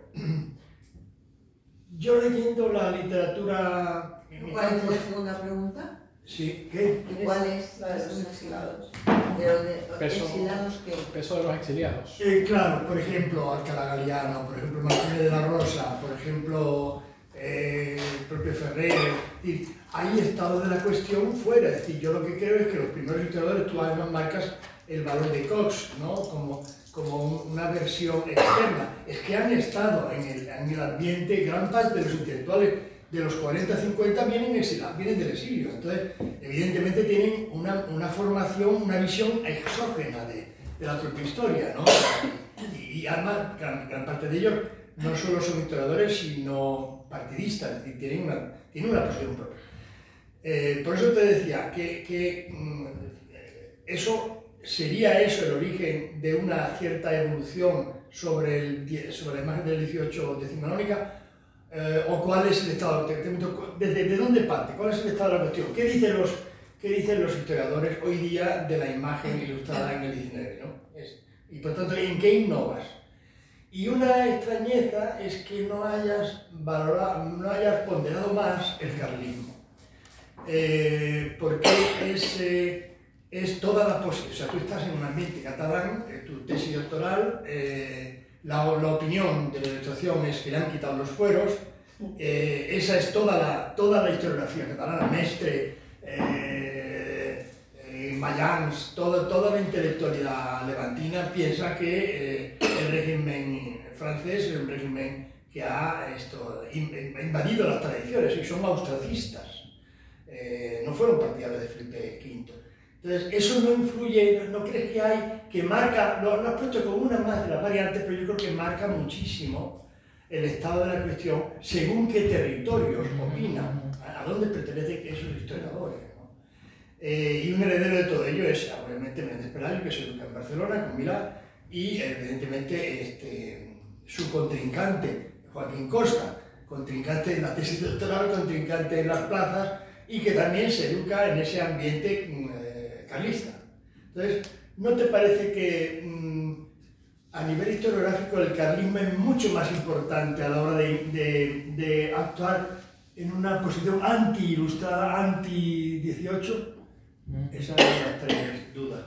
yo leyendo la literatura... ¿Cuál es la segunda pregunta? Sí, ¿qué? ¿Cuál es la de los exilados? Pero de Peso, exilados qué? Peso de los exiliados. Eh, claro, por ejemplo, Alcalá Galiano, por ejemplo, Martínez de la Rosa, por ejemplo... Eh, el propio Ferrer, y hay estado de la cuestión fuera. Es decir, yo lo que creo es que los primeros historiadores, tú además marcas el valor de Cox, ¿no?, como, como una versión externa. Es que han estado en el, en el ambiente, gran parte de los intelectuales de los cuarenta a cincuenta vienen, exila, vienen del exilio. Entonces, evidentemente tienen una, una formación, una visión exógena de, de la propia historia, ¿no? Y, y además, gran, gran parte de ellos no solo son historiadores, sino partidistas, es decir, tienen una, tienen una posición propia. Eh, por eso te decía que, que mm, eso sería eso el origen de una cierta evolución sobre, el, sobre la imagen del dieciocho decimonónica. Eh, o cuál es el estado, desde de dónde parte, cuál es el estado de la cuestión, qué dicen los, qué dicen los historiadores hoy día de la imagen ilustrada en el diecinueve, ¿no? Es, y por tanto, ¿en qué innovas? Y una extrañeza es que no hayas valorado, no hayas ponderado más el carlismo, eh, porque es, eh, es toda la posibilidad, o sea, tú estás en un ambiente catalán, eh, tu tesis doctoral, eh, La, la opinión de la ilustración es que le han quitado los fueros, eh, esa es toda la, toda la historiografía catalana, Mestre, eh, eh, Mayans, todo, toda la intelectualidad levantina piensa que eh, el régimen francés es un régimen que ha esto, invadido las tradiciones y son austracistas, eh, no fueron partidarios de Felipe quinto. Entonces, eso no influye, no, no crees que hay, que marca, lo, lo has puesto como una más de las variantes, pero yo creo que marca muchísimo el estado de la cuestión según qué territorios opinan, a, a dónde pertenecen esos historiadores, ¿no? Eh, y un heredero de todo ello es, obviamente, Méndez Pelayo, que se educa en Barcelona, con Milá, y evidentemente este, su contrincante, Joaquín Costa, contrincante en la tesis doctoral, contrincante en las plazas, y que también se educa en ese ambiente eh, carlista. Entonces, ¿no te parece que mmm, a nivel historiográfico el carlismo es mucho más importante a la hora de, de, de actuar en una posición anti-ilustrada, anti-dieciocho? Esa es la tres dudas.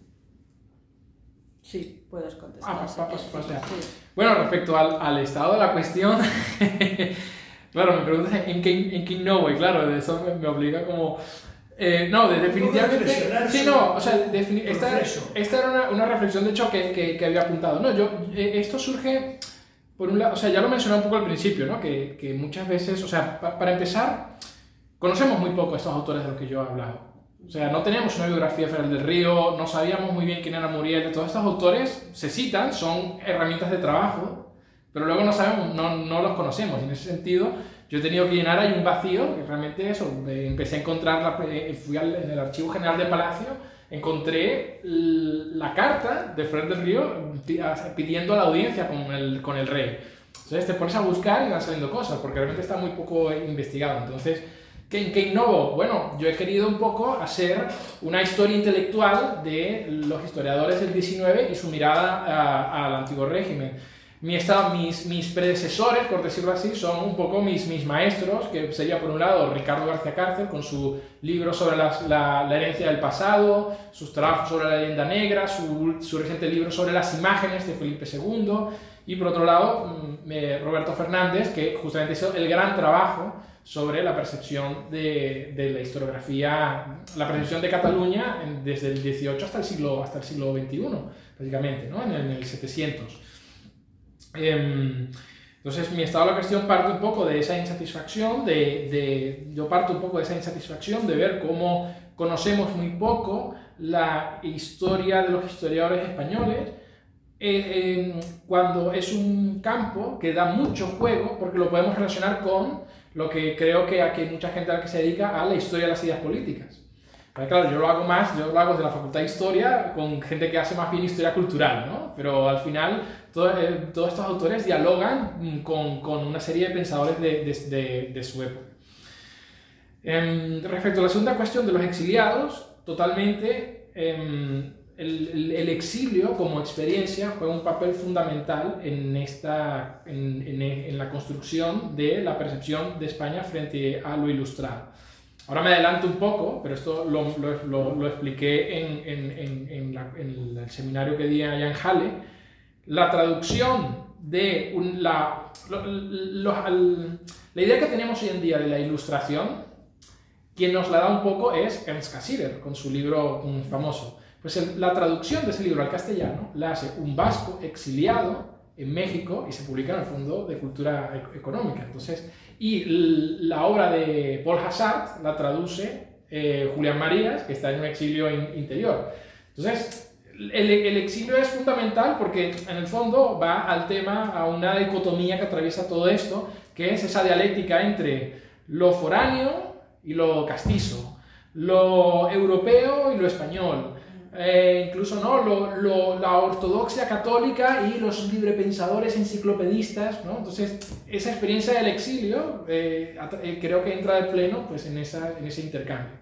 Sí, puedes contestar. Ah, si pues, pues, quieres. pues, Sí. bueno, respecto al, al estado de la cuestión, claro, me preguntas en qué, en qué innovo, y claro, eso me, me obliga como... Eh, no, de, definitivamente... Sí, no, o sea, defini esta, esta era una, una reflexión, de hecho, que, que, que había apuntado. No, yo, eh, esto surge, por un lado, o sea, ya lo mencioné un poco al principio, ¿no? Que, que muchas veces, o sea, pa, para empezar, conocemos muy poco a estos autores de los que yo he hablado. O sea, no teníamos una biografía de Ferrer del Río, no sabíamos muy bien quién era Muriel. Todos estos autores se citan, son herramientas de trabajo, pero luego no sabemos, no, no los conocemos. Y en ese sentido, yo he tenido que llenar ahí un vacío, que realmente eso, empecé a encontrar, la, fui al, en el Archivo General de Palacio, encontré la carta de Ferrer del Río pidiendo a la audiencia con el, con el rey. Entonces te pones a buscar y van saliendo cosas, porque realmente está muy poco investigado. Entonces, ¿Qué, ¿Qué innovo? Bueno, yo he querido un poco hacer una historia intelectual de los historiadores del diecinueve y su mirada al antiguo régimen. Mi estado, mis, mis predecesores, por decirlo así, son un poco mis, mis maestros, que sería por un lado Ricardo García Cárcel, con su libro sobre la, la, la herencia del pasado, sus trabajos sobre la leyenda negra, su, su reciente libro sobre las imágenes de Felipe segundo, y por otro lado Roberto Fernández, que justamente hizo el gran trabajo sobre la percepción de, de la historiografía, la percepción de Cataluña desde el dieciocho hasta el siglo, hasta el siglo veintiuno, prácticamente, ¿no? en, el, en el setecientos. Eh, entonces, mi estado de la cuestión parte un poco de esa insatisfacción, de, de, yo parto un poco de esa insatisfacción de ver cómo conocemos muy poco la historia de los historiadores españoles, eh, eh, cuando es un campo que da mucho juego, porque lo podemos relacionar con lo que creo que aquí hay mucha gente a la que se dedica a la historia de las ideas políticas. Pero claro, yo lo hago más, yo lo hago desde la Facultad de Historia con gente que hace más bien historia cultural, ¿no? Pero al final todo, eh, todos estos autores dialogan con, con una serie de pensadores de, de, de, de su época. Eh, respecto a la segunda cuestión de los exiliados, totalmente, eh, el, el, el exilio como experiencia juega un papel fundamental en, esta, en, en, en la construcción de la percepción de España frente a lo ilustrado. Ahora me adelanto un poco, pero esto lo, lo, lo, lo expliqué en, en, en, en, la, en el seminario que di allá en Halle. La traducción de un, la, lo, lo, el, la idea que tenemos hoy en día de la ilustración, quien nos la da un poco es Ernst Cassirer, con su libro famoso. Pues el, la traducción de ese libro al castellano la hace un vasco exiliado en México y se publica en el Fondo de Cultura Económica. Entonces, y la obra de Paul Hassart la traduce eh, Julián Marías, que está en un exilio in, interior. Entonces, el, el exilio es fundamental porque en el fondo va al tema, a una dicotomía que atraviesa todo esto, que es esa dialéctica entre lo foráneo y lo castizo, lo europeo y lo español. Eh, incluso ¿no? lo, lo, la ortodoxia católica y los librepensadores enciclopedistas, ¿no? Entonces, esa experiencia del exilio eh, eh, creo que entra de pleno pues, en, esa, en ese intercambio.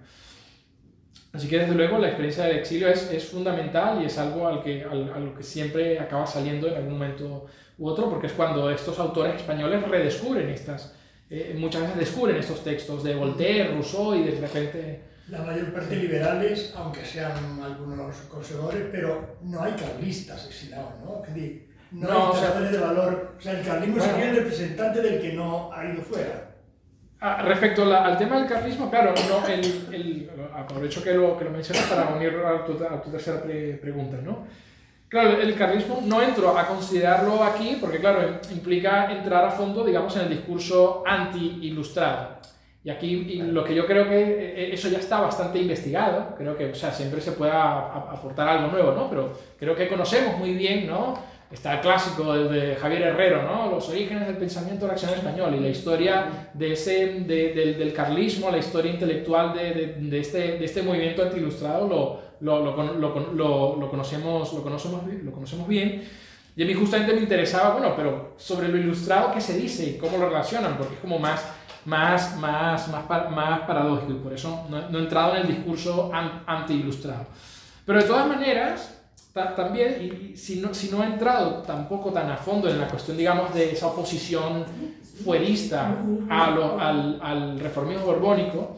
Así que, desde luego, la experiencia del exilio es, es fundamental y es algo al que, al, a lo que siempre acaba saliendo en algún momento u otro, porque es cuando estos autores españoles redescubren estas, eh, muchas veces descubren estos textos de Voltaire, Rousseau y de repente... La mayor parte liberales, aunque sean algunos conservadores, pero no hay carlistas exilados, ¿no? Es decir, no, no hay tratadores o sea, de valor. O sea, el carlismo bueno, sería el representante del que no ha ido fuera. Ah, respecto la, al tema del carlismo, claro, no, el, el, aprovecho que lo, que lo mencionas para unir a tu, a tu tercera pre pregunta, ¿no? Claro, el carlismo no entro a considerarlo aquí porque, claro, implica entrar a fondo, digamos, en el discurso anti-ilustrado. Y aquí y lo que yo creo que eso ya está bastante investigado, creo que o sea, siempre se puede aportar algo nuevo, ¿no? Pero creo que conocemos muy bien, ¿no? Está el clásico de Javier Herrero, ¿no? Los orígenes del pensamiento reaccionario español y la historia de ese, de, del, del carlismo, la historia intelectual de, de, de, este, de este movimiento anti-ilustrado lo, lo, lo, lo, lo, lo, conocemos, lo, conocemos, lo conocemos bien. Y a mí justamente me interesaba, bueno, pero sobre lo ilustrado, ¿qué se dice y cómo lo relacionan? Porque es como más... Más, más, más, más paradójico y por eso no, no he entrado en el discurso anti-ilustrado. Pero de todas maneras, ta, también, y, y si, no, si no he entrado tampoco tan a fondo en la cuestión, digamos, de esa oposición fuerista a lo, al, al reformismo borbónico,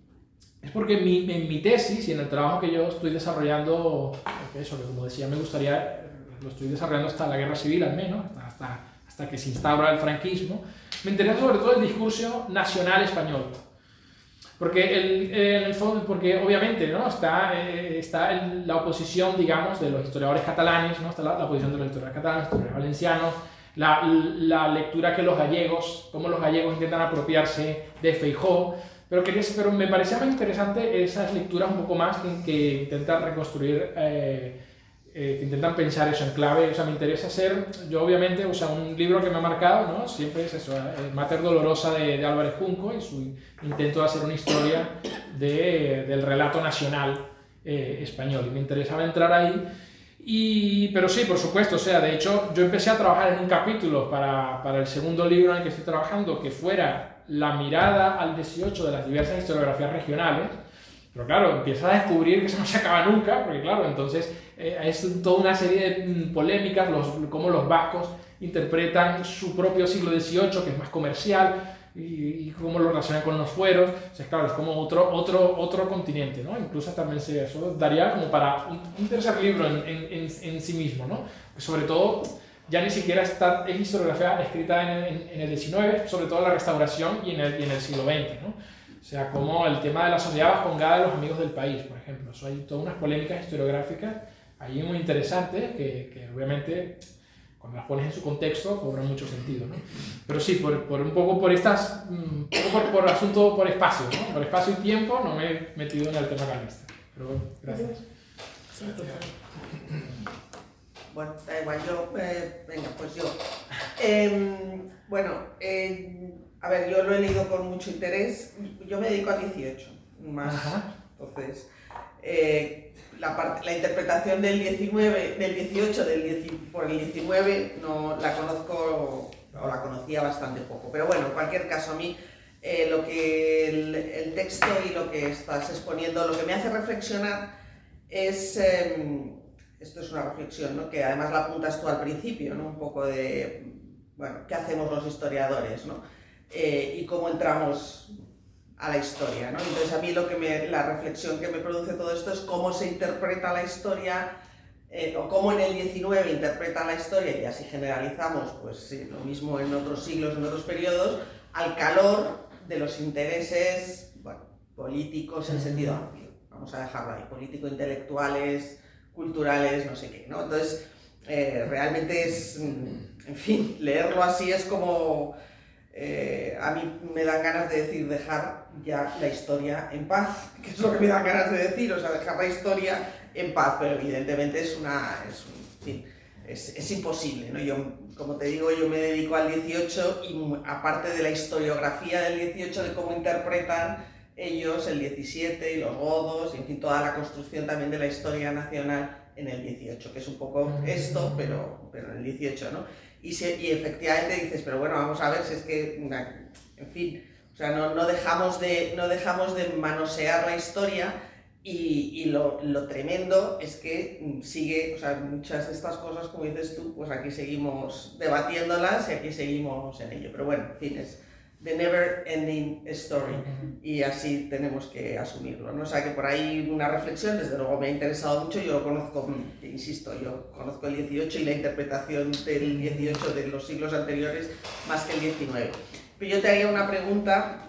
es porque en mi, en mi tesis y en el trabajo que yo estoy desarrollando, eso que como decía me gustaría, lo estoy desarrollando hasta la Guerra Civil al menos, hasta, hasta, hasta que se instaura el franquismo, me interesa sobre todo el discurso nacional español, porque, el, en el fondo, porque obviamente ¿no? está, eh, está en la oposición, digamos, de los historiadores catalanes, ¿no? Está la, la oposición de los historiadores catalanes, historiadores valencianos, la, la lectura que los gallegos, cómo los gallegos intentan apropiarse de Feijóo, pero, quería, pero me parecía más interesante esas lecturas un poco más que, que intentan reconstruir eh, Eh, que intentan pensar eso en clave, o sea, me interesa hacer, yo obviamente, o sea, un libro que me ha marcado, ¿no? Siempre es eso, eh, Mater Dolorosa de, de Álvarez Junco y su intento de hacer una historia de, del relato nacional eh, español, y me interesaba entrar ahí, y, pero sí, por supuesto, o sea, de hecho, yo empecé a trabajar en un capítulo para, para el segundo libro en el que estoy trabajando, que fuera la mirada al dieciocho de las diversas historiografías regionales, pero claro, empiezas a descubrir que eso no se acaba nunca, porque claro, entonces eh, es toda una serie de polémicas, los, cómo los vascos interpretan su propio siglo dieciocho, que es más comercial, y, y cómo lo relacionan con los fueros. O sea, claro, es como otro, otro, otro continente, ¿no? Incluso también se, eso daría como para un, un tercer libro en, en, en, en sí mismo, ¿no? Sobre todo, ya ni siquiera está, es historiografía escrita en, en, en el diecinueve, sobre todo en la Restauración y en el, y en el siglo veinte, ¿no? O sea, como el tema de la sociedad vascongada de los amigos del país, por ejemplo. Eso hay todas unas polémicas historiográficas ahí muy interesantes que, que obviamente cuando las pones en su contexto cobran mucho sentido, ¿no? Pero sí, por, por un poco por estas, un poco por, por asunto por espacio, ¿no? Por espacio y tiempo no me he metido en el tema carlista. Pero bueno, gracias. Bueno, da igual, yo, eh, venga, pues yo. Eh, bueno, eh, a ver, yo lo he leído con mucho interés. Yo me dedico al dieciocho, más. Ajá. Entonces, eh, la, parte, la interpretación del diecinueve, del dieciocho del diez, por el diecinueve no la conozco, o la conocía bastante poco. Pero bueno, en cualquier caso, a mí eh, lo que el, el texto y lo que estás exponiendo, lo que me hace reflexionar es, eh, esto es una reflexión, ¿no? Que además la apuntas tú al principio, ¿no? Un poco de, bueno, ¿qué hacemos los historiadores, ¿no? Eh, y cómo entramos a la historia, ¿no? Entonces a mí lo que me, la reflexión que me produce todo esto es cómo se interpreta la historia, eh, o cómo en el diecinueve interpreta la historia, y así generalizamos, pues sí, lo mismo en otros siglos, en otros periodos, al calor de los intereses, bueno, políticos en sentido amplio, vamos a dejarlo ahí, político-intelectuales, culturales, no sé qué, ¿no? Entonces, eh, realmente es, en fin, leerlo así es como, eh, a mí me dan ganas de decir, dejar ya la historia en paz, que es lo que me dan ganas de decir, o sea, dejar la historia en paz, pero evidentemente es una, es, un, en fin, es, es imposible, ¿no? Yo, como te digo, yo me dedico al dieciocho y aparte de la historiografía del dieciocho, de cómo interpretan ellos el diecisiete y los godos, y en fin, toda la construcción también de la historia nacional en el dieciocho, que es un poco esto, pero, pero en el dieciocho, ¿no? Y, se, y efectivamente dices, pero bueno, vamos a ver si es que, en fin, o sea, no, no, dejamos, de, no dejamos de manosear la historia. Y, y lo, lo tremendo es que sigue, o sea, muchas de estas cosas, como dices tú, pues aquí seguimos debatiéndolas y aquí seguimos en ello. Pero bueno, en fin, es the never ending story y así tenemos que asumirlo, ¿no? O sea que por ahí una reflexión, desde luego me ha interesado mucho, yo lo conozco, insisto, yo conozco el dieciocho y la interpretación del dieciocho de los siglos anteriores más que el diecinueve. Pero yo te haría una pregunta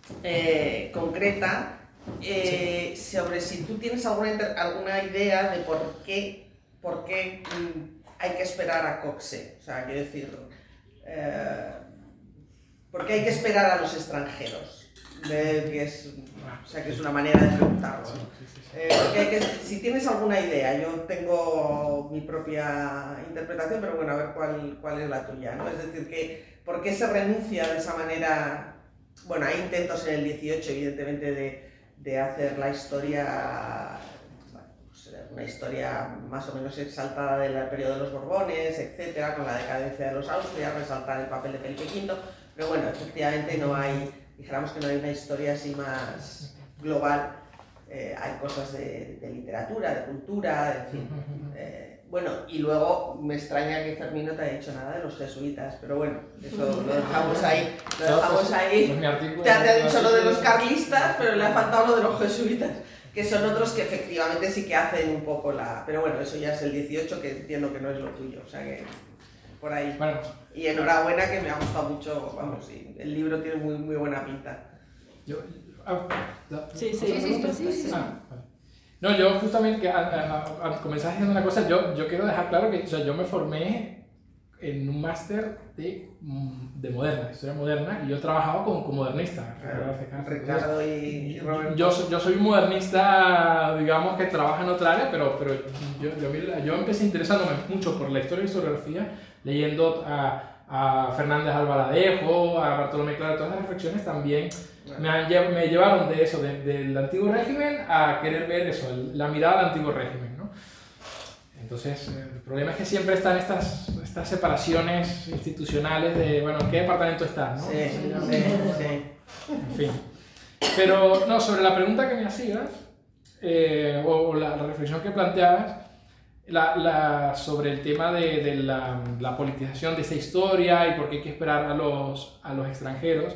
eh, concreta. Eh, sobre si tú tienes alguna, alguna idea de por qué, por qué mm, hay que esperar a Coxe, o sea, quiero decir, eh, por qué hay que esperar a los extranjeros, de, que es, o sea, que es una manera de preguntarlo, ¿no? Eh, porque hay que, si tienes alguna idea, yo tengo mi propia interpretación, pero bueno, a ver cuál, cuál es la tuya, ¿no? Es decir, que ¿por qué se renuncia de esa manera? Bueno, hay intentos en el dieciocho, evidentemente, de de hacer la historia, bueno, pues una historia más o menos exaltada del periodo de los Borbones, etcétera, con la decadencia de los Austrias, resaltar el papel de Felipe quinto, pero bueno, efectivamente no hay, dijéramos que no hay una historia así más global, eh, hay cosas de, de literatura, de cultura, en fin. Eh, bueno, y luego me extraña que Fermín no te haya dicho nada de los jesuitas, pero bueno, eso lo dejamos ahí, lo dejamos ahí. Te ha dicho lo de los carlistas, pero le ha faltado lo de los jesuitas, que son otros que efectivamente sí que hacen un poco la... Pero bueno, eso ya es el dieciocho, que entiendo que no es lo tuyo, o sea que por ahí. Bueno. Y enhorabuena, que me ha gustado mucho, vamos, sí, el libro tiene muy, muy buena pinta. Yo, ah, sí, sí, sí, sí, sí, sí. Ah, vale. No, yo justamente, que al comenzar diciendo una cosa, yo, yo quiero dejar claro que, o sea, yo me formé en un máster de, de moderna, historia moderna, y yo he trabajado como, como modernista. Claro, Ricardo y Roberto. Yo, yo soy un modernista, digamos, que trabaja en otra área, pero, pero yo, yo, yo empecé interesándome mucho por la historia y historiografía, leyendo a, a Fernández Albaladejo, a Bartolomé Claro, todas las reflexiones también. Me, han, me llevaron de eso, de, del antiguo régimen, a querer ver eso, la mirada al antiguo régimen, ¿no? Entonces, el problema es que siempre están estas, estas separaciones institucionales de, bueno, ¿en qué departamento estás, no? Sí, sí, sí. En fin. Pero, no, sobre la pregunta que me hacías, eh, o, o la, la reflexión que planteabas, la, la, sobre el tema de, de la, la politización de esta historia y por qué hay que esperar a los, a los extranjeros.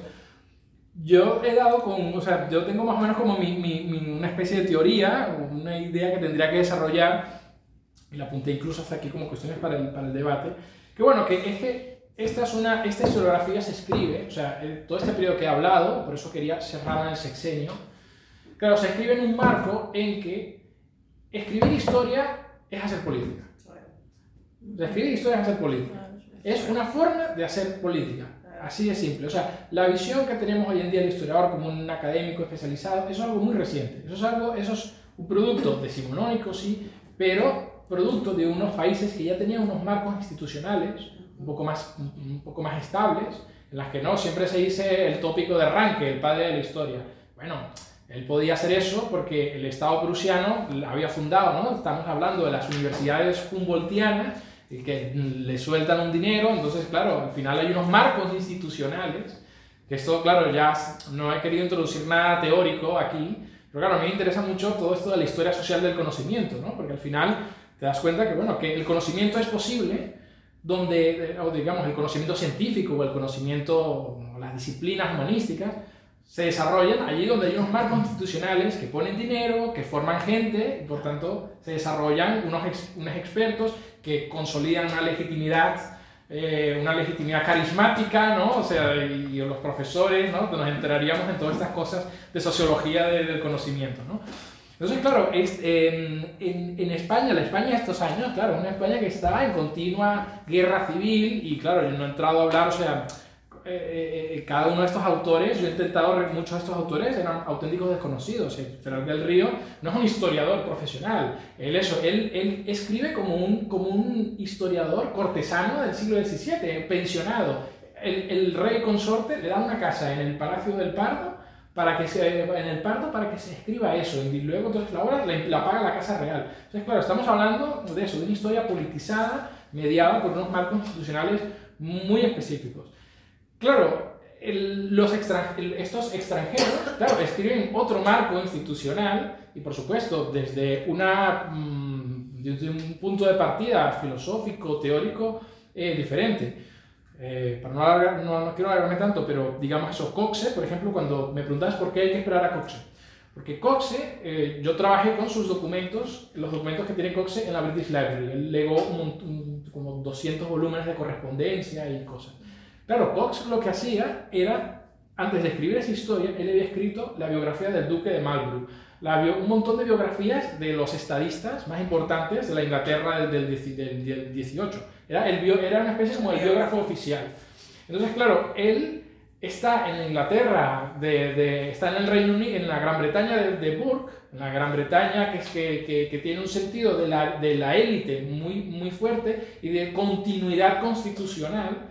Yo he dado con, o sea, yo tengo más o menos como mi, mi, mi, una especie de teoría, una idea que tendría que desarrollar, y la apunté incluso hasta aquí como cuestiones para el, para el debate, que bueno, que es que esta, es una, esta historiografía se escribe, o sea, el, todo este periodo que he hablado, por eso quería cerrar en el sexenio, claro, se escribe en un marco en que escribir historia es hacer política. O sea, escribir historia es hacer política. Es una forma de hacer política. Así de simple. O sea, la visión que tenemos hoy en día del historiador como un académico especializado, eso es algo muy reciente. Eso es, algo, eso es un producto decimonónico, sí, pero producto de unos países que ya tenían unos marcos institucionales un poco más, un poco más estables, en las que no siempre se dice el tópico de Ranke, el padre de la historia. Bueno, él podía hacer eso porque el Estado prusiano había fundado, ¿no? Estamos hablando de las universidades humboldtianas, y que le sueltan un dinero, entonces claro, al final hay unos marcos institucionales, que esto claro, ya no he querido introducir nada teórico aquí, pero claro, a mí me interesa mucho todo esto de la historia social del conocimiento, ¿no? Porque al final te das cuenta que, bueno, que el conocimiento es posible donde, o digamos, el conocimiento científico o el conocimiento, o las disciplinas humanísticas, se desarrollan allí donde hay unos marcos institucionales que ponen dinero, que forman gente, y por tanto se desarrollan unos, ex, unos expertos que consolidan una legitimidad, eh, una legitimidad carismática, ¿no? O sea, y, y los profesores, ¿no? Nos enteraríamos en todas estas cosas de sociología de, del conocimiento, ¿no? Entonces, claro, es, en, en, en España, la España de estos años, claro, una España que está en continua guerra civil y, claro, yo no he entrado a hablar, o sea, eh, eh, cada uno de estos autores, yo he intentado, muchos de estos autores eran auténticos desconocidos. Ferrer del Río no es un historiador profesional, él, eso, él, él escribe como un, como un historiador cortesano del siglo diecisiete, pensionado. El, el rey consorte le da una casa en el Palacio del Pardo, para que se, en el Pardo para que se escriba eso, y luego entonces la obra la, la paga la Casa Real. Entonces, claro, estamos hablando de eso, de una historia politizada, mediada por unos marcos institucionales muy específicos. Claro, el, los extran, el, estos extranjeros, claro, escriben otro marco institucional, y por supuesto, desde, una, mmm, desde un punto de partida filosófico, teórico, eh, diferente. Eh, para no, alargar, no, no quiero alargarme tanto, pero digamos eso, Coxe, por ejemplo, cuando me preguntabas por qué hay que esperar a Coxe. Porque Coxe, eh, yo trabajé con sus documentos, los documentos que tiene Coxe en la British Library. Él legó un, un, como doscientos volúmenes de correspondencia y cosas. Claro, Coxe lo que hacía era, antes de escribir esa historia, él había escrito la biografía del duque de Marlborough, la bio, un montón de biografías de los estadistas más importantes de la Inglaterra del, del, del, del dieciocho. Era, el bio, era una especie como el biógrafo oficial. Entonces, claro, él está en Inglaterra, de, de, está en el Reino Unido, en la Gran Bretaña de, de Burke, en la Gran Bretaña que, es que, que, que tiene un sentido de la, de la élite muy, muy fuerte y de continuidad constitucional.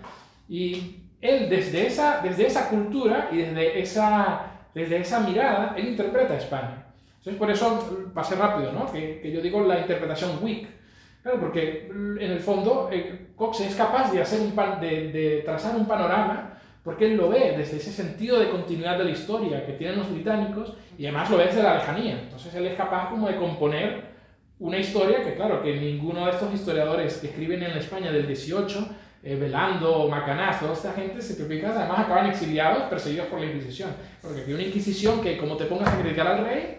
Y él, desde esa, desde esa cultura y desde esa, desde esa mirada, él interpreta a España. Entonces, por eso pasé rápido, ¿no? Que, que yo digo la interpretación Whig. Claro, porque en el fondo eh, Coxe es capaz de, hacer un pan, de, de trazar un panorama, porque él lo ve desde ese sentido de continuidad de la historia que tienen los británicos y además lo ve desde la lejanía. Entonces él es capaz como de componer una historia que, claro, que ninguno de estos historiadores que escriben en la España del dieciocho, eh, Belando, Macanaz, toda esta gente, se te fijas, además acaban exiliados, perseguidos por la Inquisición. Porque hay una Inquisición que, como te pongas a criticar al rey,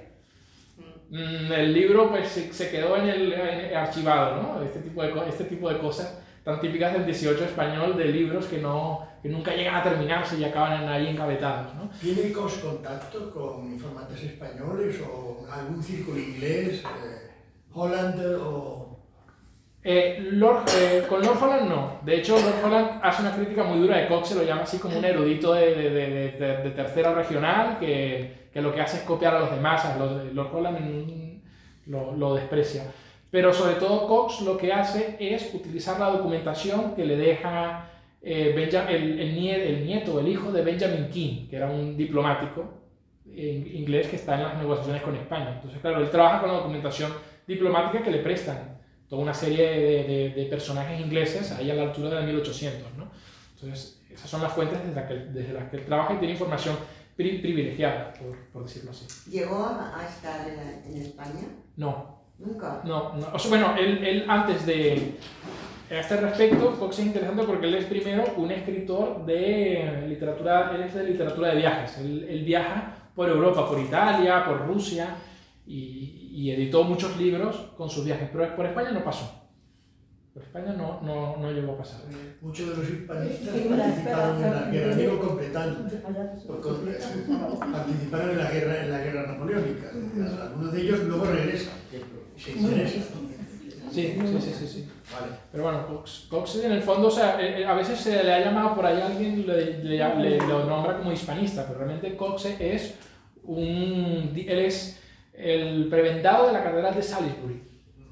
el libro pues se, se quedó en el, en el archivado, ¿no? Este tipo, de, este tipo de cosas tan típicas del dieciocho español, de libros que, no, que nunca llegan a terminarse y acaban ahí encabetados, ¿no? ¿Tiene contacto con informantes españoles o algún círculo inglés, eh, Hollander o...? Eh, Lord, eh, con Lord Holland no. De hecho, Lord Holland hace una crítica muy dura de Coxe, lo llama así como un erudito de, de, de, de, de tercera regional que, que lo que hace es copiar a los demás. A los, Lord Holland lo, lo desprecia. Pero sobre todo Coxe lo que hace es utilizar la documentación que le deja eh, Benjamin, el, el, nieto, el nieto, el hijo de Benjamin King, que era un diplomático inglés que está en las negociaciones con España. Entonces, claro, él trabaja con la documentación diplomática que le prestan toda una serie de, de, de personajes ingleses ahí a la altura de mil ochocientos, ¿no? Entonces, esas son las fuentes desde las que, desde las que él trabaja y tiene información pri, privilegiada, por, por decirlo así. ¿Llegó a estar en, en España? No. ¿Nunca? No, no. O sea, bueno, él, él antes de... A este respecto, Coxe es interesante porque él es primero un escritor de literatura, él es de literatura de viajes. Él, él viaja por Europa, por Italia, por Rusia, y, y editó muchos libros con sus viajes, pero por España no pasó. Por España no, no, no llegó a pasar. Muchos de los hispanistas participaron en la guerra, digo completando, participaron en la guerra, en la guerra napoleónica. Algunos de ellos luego regresan, se interesan. Sí, sí, sí, sí, sí. Vale. Pero bueno, Cox, Cox en el fondo, o sea, a veces se le ha llamado por ahí a alguien, le, le, le, lo nombra como hispanista, pero realmente Coxe es un, él es el prebendado de la catedral de Salisbury.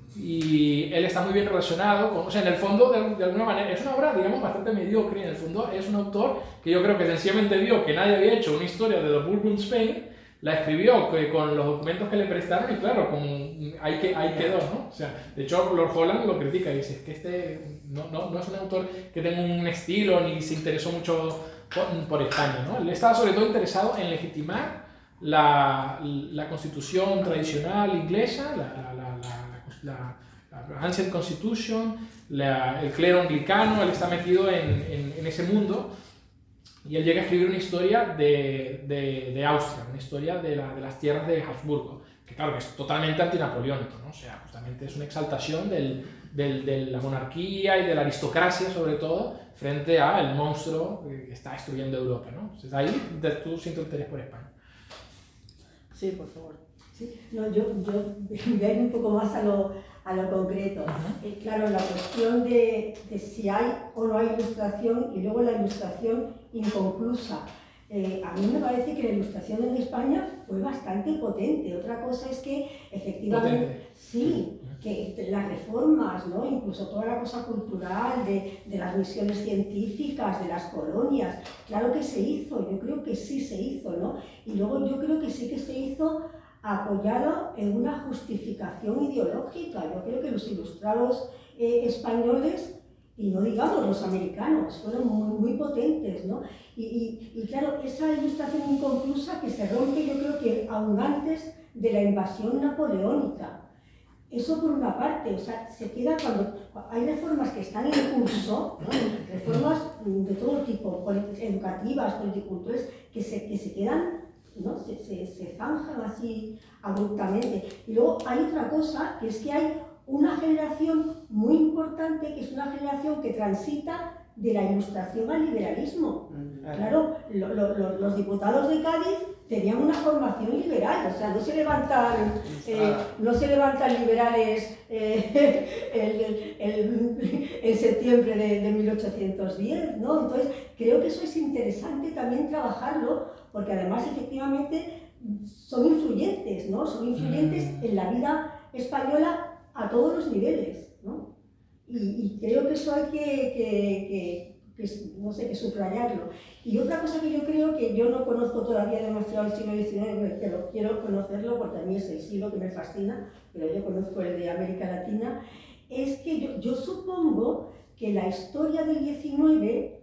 Y él está muy bien relacionado con, o sea, en el fondo, de, de alguna manera, es una obra, digamos, bastante mediocre. En el fondo es un autor que yo creo que sencillamente vio que nadie había hecho una historia de The Bourbon Spain, la escribió que, con los documentos que le prestaron y claro, con, ahí, que, ahí quedó, ¿no? O sea, de hecho, Lord Holland lo critica y dice, es que este no, no, no es un autor que tenga un estilo ni se interesó mucho por, por España, ¿no? Él estaba sobre todo interesado en legitimar la, la constitución tradicional inglesa, la, la, la, la, la, la Ancient Constitution, la, el clero anglicano. Él está metido en, en, en ese mundo. Y él llega a escribir una historia de, de, de Austria, una historia de, la, de las tierras de Habsburgo, que claro que es totalmente antinapoleónico, ¿no? O sea, justamente es una exaltación del, del, de la monarquía y de la aristocracia, sobre todo, frente al monstruo que está destruyendo Europa, ¿no? Entonces ahí tú siento interés por España. Sí, por favor. Sí, no, yo, yo voy a ir un poco más a lo, a lo concreto. Eh, claro, la cuestión de, de si hay o no hay ilustración y luego la ilustración inconclusa. Eh, a mí me parece que la ilustración en España fue bastante potente. Otra cosa es que efectivamente, potente. sí, que las reformas, ¿no? Incluso toda la cosa cultural de, de las misiones científicas, de las colonias, claro que se hizo, yo creo que sí se hizo, ¿no? Y luego yo creo que sí que se hizo apoyado en una justificación ideológica. Yo creo que los ilustrados eh, españoles, y no digamos los americanos, fueron muy, muy potentes, ¿no? Y, y, y claro, esa ilustración inconclusa que se rompe, yo creo que aún antes de la invasión napoleónica. Eso por una parte, o sea, se queda cuando hay reformas que están en curso, ¿no? Reformas de todo tipo, educativas, politiculturales, que se, que se quedan, ¿no? se, se, se zanjan así abruptamente. Y luego hay otra cosa, que es que hay una generación muy importante, que es una generación que transita de la Ilustración al liberalismo. Claro, lo, lo, lo, los diputados de Cádiz tenían una formación liberal, o sea, no se levantan, eh, no se levantan liberales eh, el, el, en septiembre de, de mil ochocientos diez, ¿no? Entonces, creo que eso es interesante también trabajarlo, porque además, efectivamente, son influyentes, ¿no? Son influyentes en la vida española a todos los niveles, ¿no? Y, y creo que eso hay que, que, que, que, no sé, que subrayarlo. Y otra cosa que yo creo que yo no conozco todavía demasiado el siglo diecinueve, pero quiero conocerlo porque a mí es el siglo que me fascina, pero yo conozco el de América Latina, es que yo, yo supongo que la historia del diecinueve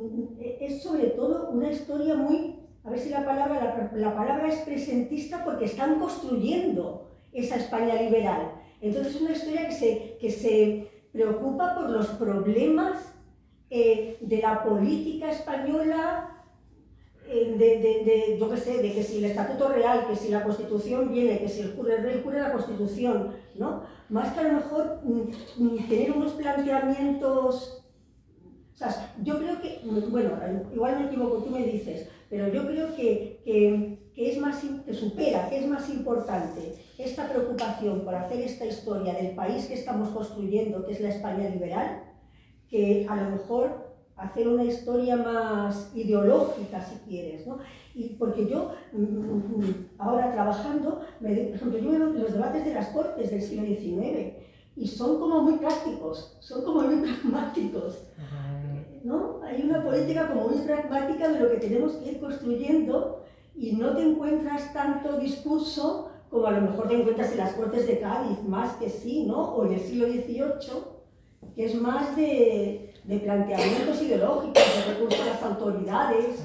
es sobre todo una historia muy, a ver si la palabra, la, la palabra es presentista, porque están construyendo esa España liberal. Entonces es una historia que se, que se preocupa por los problemas eh, de la política española, eh, de, de, de, yo qué sé, de que si el Estatuto Real, que si la Constitución viene, que si el, el rey jura la Constitución, ¿no? Más que a lo mejor mm, mm, tener unos planteamientos... O sea, yo creo que, bueno, igual me equivoco, tú me dices, pero yo creo que, que, que es más, que supera, que es más importante esta preocupación por hacer esta historia del país que estamos construyendo, que es la España liberal, que a lo mejor hacer una historia más ideológica, si quieres, ¿no? Y porque yo, ahora trabajando, me, por ejemplo, yo veo los debates de las Cortes del siglo diecinueve y son como muy prácticos, son como muy pragmáticos, ¿no? Hay una política como muy pragmática de lo que tenemos que ir construyendo y no te encuentras tanto discurso como a lo mejor te encuentras en las Cortes de Cádiz, más que sí, ¿no? O en el siglo dieciocho, que es más de, de planteamientos ideológicos, de recursos a las autoridades,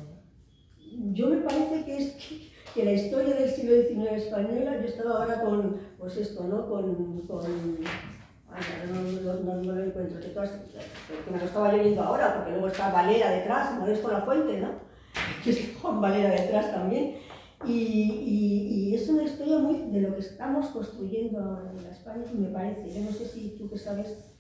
¿no? Yo me parece que es que, que la historia del siglo diecinueve española, yo estaba ahora con, pues esto, ¿no? Con... con ay, no, no, no, no lo encuentro, que, todas, que me lo estaba leyendo ahora, porque luego está Valera detrás, Modesto Lafuente, ¿no? Que es Juan Valera detrás también. Y, y, y es una historia muy de lo que estamos construyendo ahora en la España, me parece. Yo no sé si tú que sabes.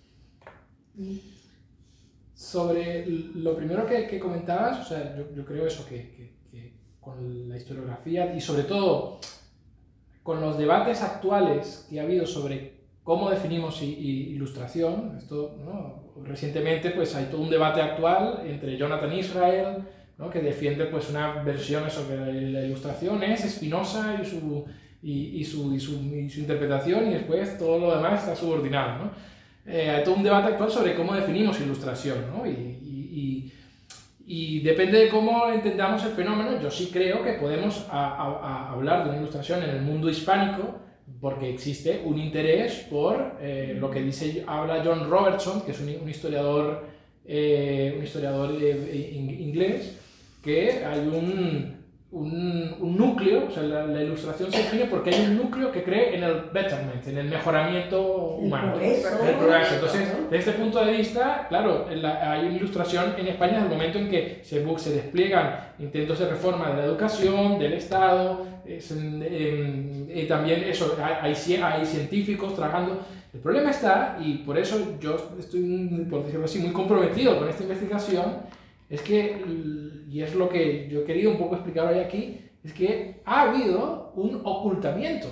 Sobre lo primero que, que comentabas, o sea, yo, yo creo eso, que, que, que con la historiografía y sobre todo con los debates actuales que ha habido sobre cómo definimos i, i, ilustración, esto, ¿no? Recientemente pues hay todo un debate actual entre Jonathan Israel, ¿no? Que defiende pues una versión sobre la ilustración, es Spinoza y su, y, y, su, y, su, y su interpretación, y después todo lo demás está subordinado, ¿no? Eh, hay todo un debate actual sobre cómo definimos ilustración, ¿no? Y, y, y, y depende de cómo entendamos el fenómeno. Yo sí creo que podemos a, a, a hablar de una ilustración en el mundo hispánico porque existe un interés por eh, lo que dice, habla John Robertson, que es un, un historiador, eh, un historiador eh, inglés, que hay un, un, un núcleo, o sea, la, la ilustración se define porque hay un núcleo que cree en el betterment, en el mejoramiento humano, el progreso. El progreso. Entonces, desde este punto de vista, claro, la, hay una ilustración en España desde el momento en que se, se despliegan intentos de reforma de la educación, del Estado, es, en, en, y también eso, hay, hay científicos trabajando. El problema está, y por eso yo estoy, por decirlo así, muy comprometido con esta investigación, es que, y es lo que yo he querido un poco explicar hoy aquí, es que ha habido un ocultamiento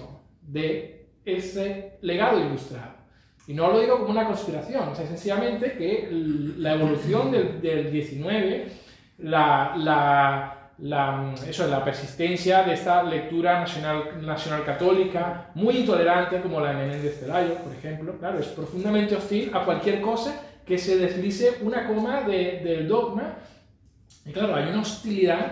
de ese legado ilustrado. Y no lo digo como una conspiración, o sea, sencillamente que la evolución del, del diecinueve, la, la, la, eso, la persistencia de esta lectura nacional, nacional católica, muy intolerante, como la de Menéndez Pelayo, por ejemplo, claro, es profundamente hostil a cualquier cosa que se deslice una coma de, del dogma. Y claro, hay una hostilidad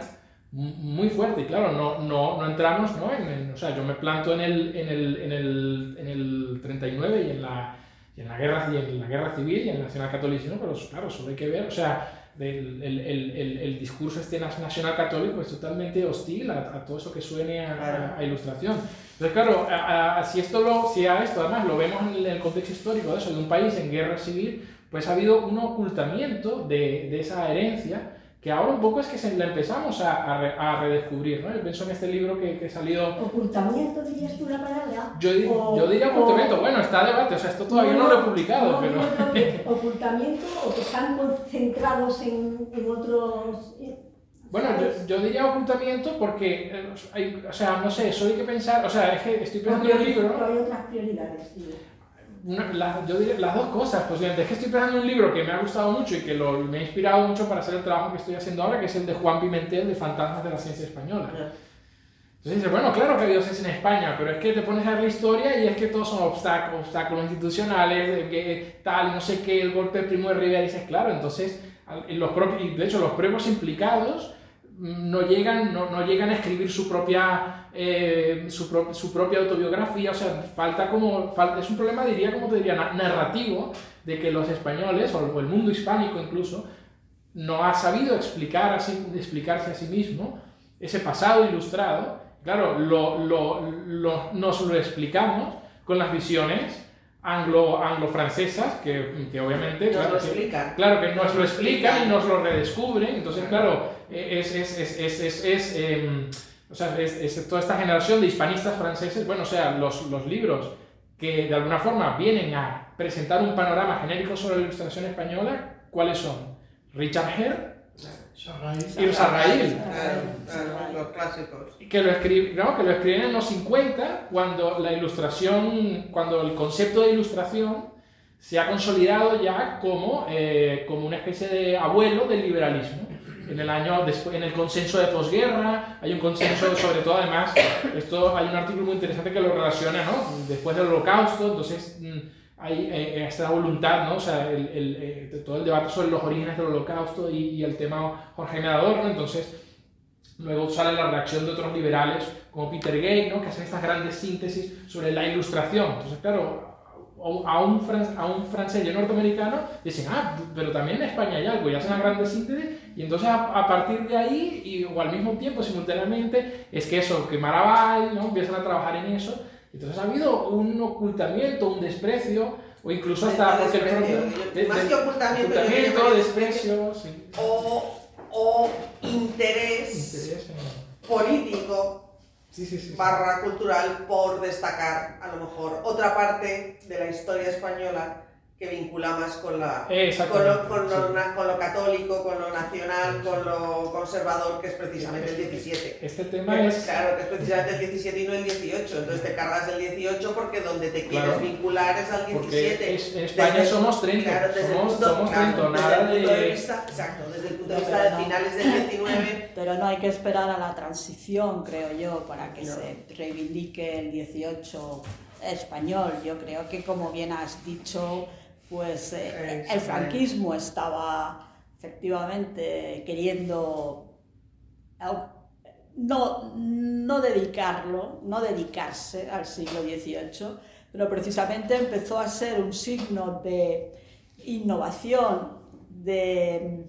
muy fuerte, y claro, no, no, no entramos, ¿no? En el, o sea, yo me planto en el, en el, en el, en el treinta y nueve y en la, y en la, guerra, y en la guerra civil y en el nacionalcatolicismo, pero claro, solo hay que ver, o sea, el, el, el, el discurso este nacional católico es totalmente hostil a, a todo eso que suene a, a, a ilustración. Entonces, claro, a, a, si, esto lo, si a esto además lo vemos en el contexto histórico de eso, de un país en guerra civil, pues ha habido un ocultamiento de, de esa herencia, que ahora un poco es que se la empezamos a, a, re, a redescubrir, ¿no? Yo pienso en este libro que, que ha salido... ¿Ocultamiento dirías tú la palabra? Yo, o, yo diría ocultamiento, o, bueno, está a debate, o sea, esto todavía no, no lo he publicado, no, pero... No, no, ocultamiento o que están concentrados en, en otros... Bueno, yo, yo diría ocultamiento porque, hay, o sea, no sé, solo hay que pensar, o sea, es que estoy pensando en un libro... Pero hay otras prioridades, sí. Una, la, yo diría las dos cosas, pues es que estoy pensando en un libro que me ha gustado mucho y que lo, me ha inspirado mucho para hacer el trabajo que estoy haciendo ahora, que es el de Juan Pimentel, de Fantasmas de la Ciencia Española. Entonces dices, bueno, claro que ha habido ciencia en España, pero es que te pones a ver la historia y es que todos son obstáculos, obstáculos institucionales, que tal, no sé qué, el golpe del Primo de Rivera, y dices, claro, entonces, los propios, de hecho, los propios implicados no llegan, no, no llegan a escribir su propia, eh, su, pro, su propia autobiografía, o sea, falta como, falta, es un problema, diría, como te diría, narrativo, de que los españoles, o el mundo hispánico incluso, no ha sabido explicar así, explicarse a sí mismo ese pasado ilustrado. Claro, lo, lo, lo, nos lo explicamos con las visiones anglo, anglo-francesas, que, que obviamente... Nos claro, lo que, explican. Claro, que nos lo explican y nos lo redescubren. Entonces, claro, es, es, es, es, es, es, eh, o sea, es, es toda esta generación de hispanistas franceses, bueno, o sea, los, los libros que de alguna forma vienen a presentar un panorama genérico sobre la ilustración española, ¿cuáles son? Richard Hare y Sarrail, los clásicos. que lo escriben, ¿no? que lo escriben en los cincuenta, cuando la ilustración, cuando el concepto de ilustración se ha consolidado ya como, eh, como una especie de abuelo del liberalismo. En el año después, en el consenso de posguerra, hay un consenso, sobre todo además, esto hay un artículo muy interesante que lo relaciona, ¿no? Después del Holocausto, entonces hay eh, esta voluntad, ¿no? O sea, el, el, eh, todo el debate sobre los orígenes del Holocausto y, y el tema Jorge Adorno, ¿no? Entonces luego sale la reacción de otros liberales como Peter Gay, ¿no? Que hacen estas grandes síntesis sobre la ilustración. Entonces, claro, a un, fran a un francés y un norteamericano dicen, ah, pero también en España hay algo, y hacen una grande síntesis, y entonces a, a partir de ahí, y, o al mismo tiempo, simultáneamente, es que eso, que Maravall, ¿no? Empiezan a trabajar en eso. Entonces ha habido un ocultamiento, un desprecio, o incluso hasta... Porque el propio, de, más de, que ocultamiento, ocultamiento desprecio, sí. o, o interés, interés político, sí, sí, sí, barra cultural, por destacar a lo mejor otra parte de la historia española que vincula más con, la, con, lo, con, lo, sí. con lo católico, con lo nacional, con lo conservador, que es precisamente el diecisiete. Este tema que, es... Claro, que es precisamente el diecisiete y no el dieciocho. Entonces te cargas el dieciocho porque donde te quieres claro, vincular es al diecisiete. Es, en España desde, somos treinta, claro, desde somos, el punto, somos claro, treinta, nada desde el punto de... de... vista, exacto, desde el punto de vista de finales del diecinueve. Pero no hay que esperar a la transición, creo yo, para que no. se reivindique el dieciocho español. Yo creo que, como bien has dicho, pues eh, el franquismo estaba efectivamente queriendo no, no dedicarlo, no dedicarse al siglo dieciocho, pero precisamente empezó a ser un signo de innovación, de,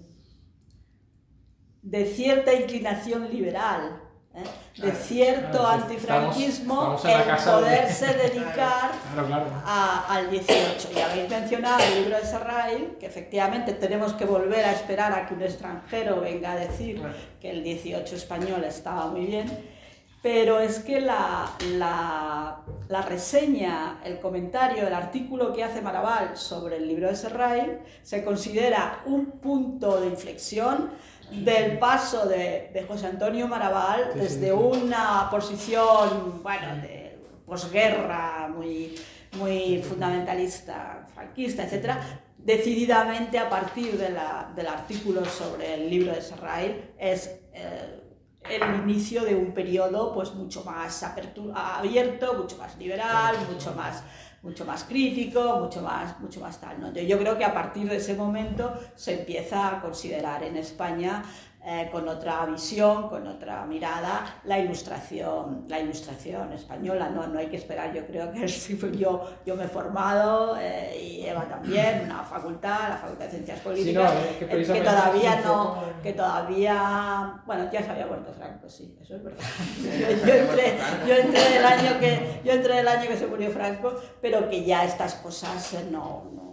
de cierta inclinación liberal, ¿eh? de cierto claro, antifranquismo, estamos, estamos en poderse de... dedicar claro, claro. A, al dieciocho. Y habéis mencionado el libro de Sarrail, que efectivamente tenemos que volver a esperar a que un extranjero venga a decir claro. que el dieciocho español estaba muy bien, pero es que la, la, la reseña, el comentario, el artículo que hace Maravall sobre el libro de Sarrail se considera un punto de inflexión del paso de, de José Antonio Maraval sí, desde sí, sí. una posición, bueno, de posguerra muy, muy fundamentalista, franquista, etcétera, decididamente a partir de la, del artículo sobre el libro de Serrahil es eh, el inicio de un periodo pues mucho más apertura, abierto, mucho más liberal, mucho más, mucho más crítico, mucho más, mucho más tal, ¿no? Yo creo que a partir de ese momento se empieza a considerar en España eh, con otra visión, con otra mirada, la ilustración, la ilustración española. No, no hay que esperar, yo creo que yo, yo me he formado eh, y Eva también, una facultad, la Facultad de Ciencias Políticas, sí, no, que, eh, que todavía no, que todavía, bueno, ya se había muerto Franco, sí, eso es verdad. Yo, yo, entré, yo, entré el año que, yo entré el año que se murió Franco, pero que ya estas cosas no, no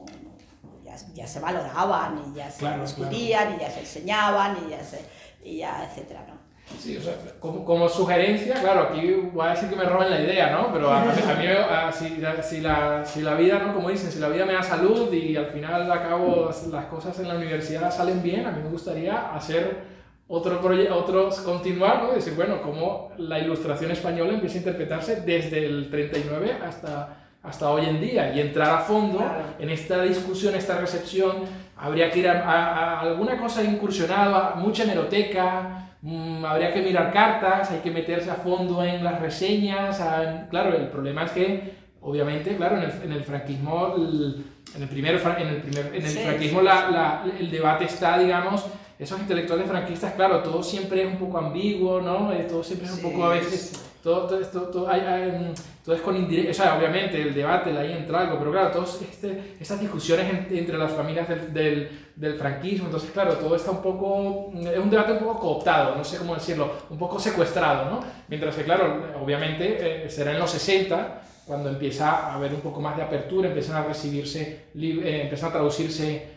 ya se valoraban y ya se claro, discutían claro. y ya se enseñaban y ya se y ya etcétera, ¿no? Sí, o sea, como, como sugerencia, claro, aquí voy a decir que me roben la idea, ¿no? Pero a, a mí, a mí a, si, si, la, si la vida, ¿no? Como dicen, si la vida me da salud y al final acabo las cosas en la universidad salen bien, a mí me gustaría hacer otro proyecto, otros continuar, ¿no? Y decir, bueno, cómo la ilustración española empieza a interpretarse desde el treinta y nueve hasta hasta hoy en día y entrar a fondo claro. en esta discusión, esta recepción. Habría que ir a, a, a alguna cosa incursionada, mucha hemeroteca, mmm, habría que mirar cartas, hay que meterse a fondo en las reseñas. A, claro, el problema es que, obviamente, claro, en el, en el franquismo, el, en el primer, en el primer, en el sí, franquismo sí, la, la, el debate está, digamos, esos intelectuales franquistas, claro, todo siempre es un poco ambiguo, ¿no? Todo siempre es un sí, poco a veces... Sí. Todo, todo, todo, todo, hay, hay, todo es con indirecto, o sea, obviamente el debate, ahí entra algo, pero claro, todas este, estas discusiones en, entre las familias del, del, del franquismo, entonces claro, todo está un poco, es un debate un poco cooptado, no sé cómo decirlo, un poco secuestrado, ¿no? Mientras que claro, obviamente eh, será en los sesenta cuando empieza a haber un poco más de apertura, empiezan a recibirse, eh, empiezan a traducirse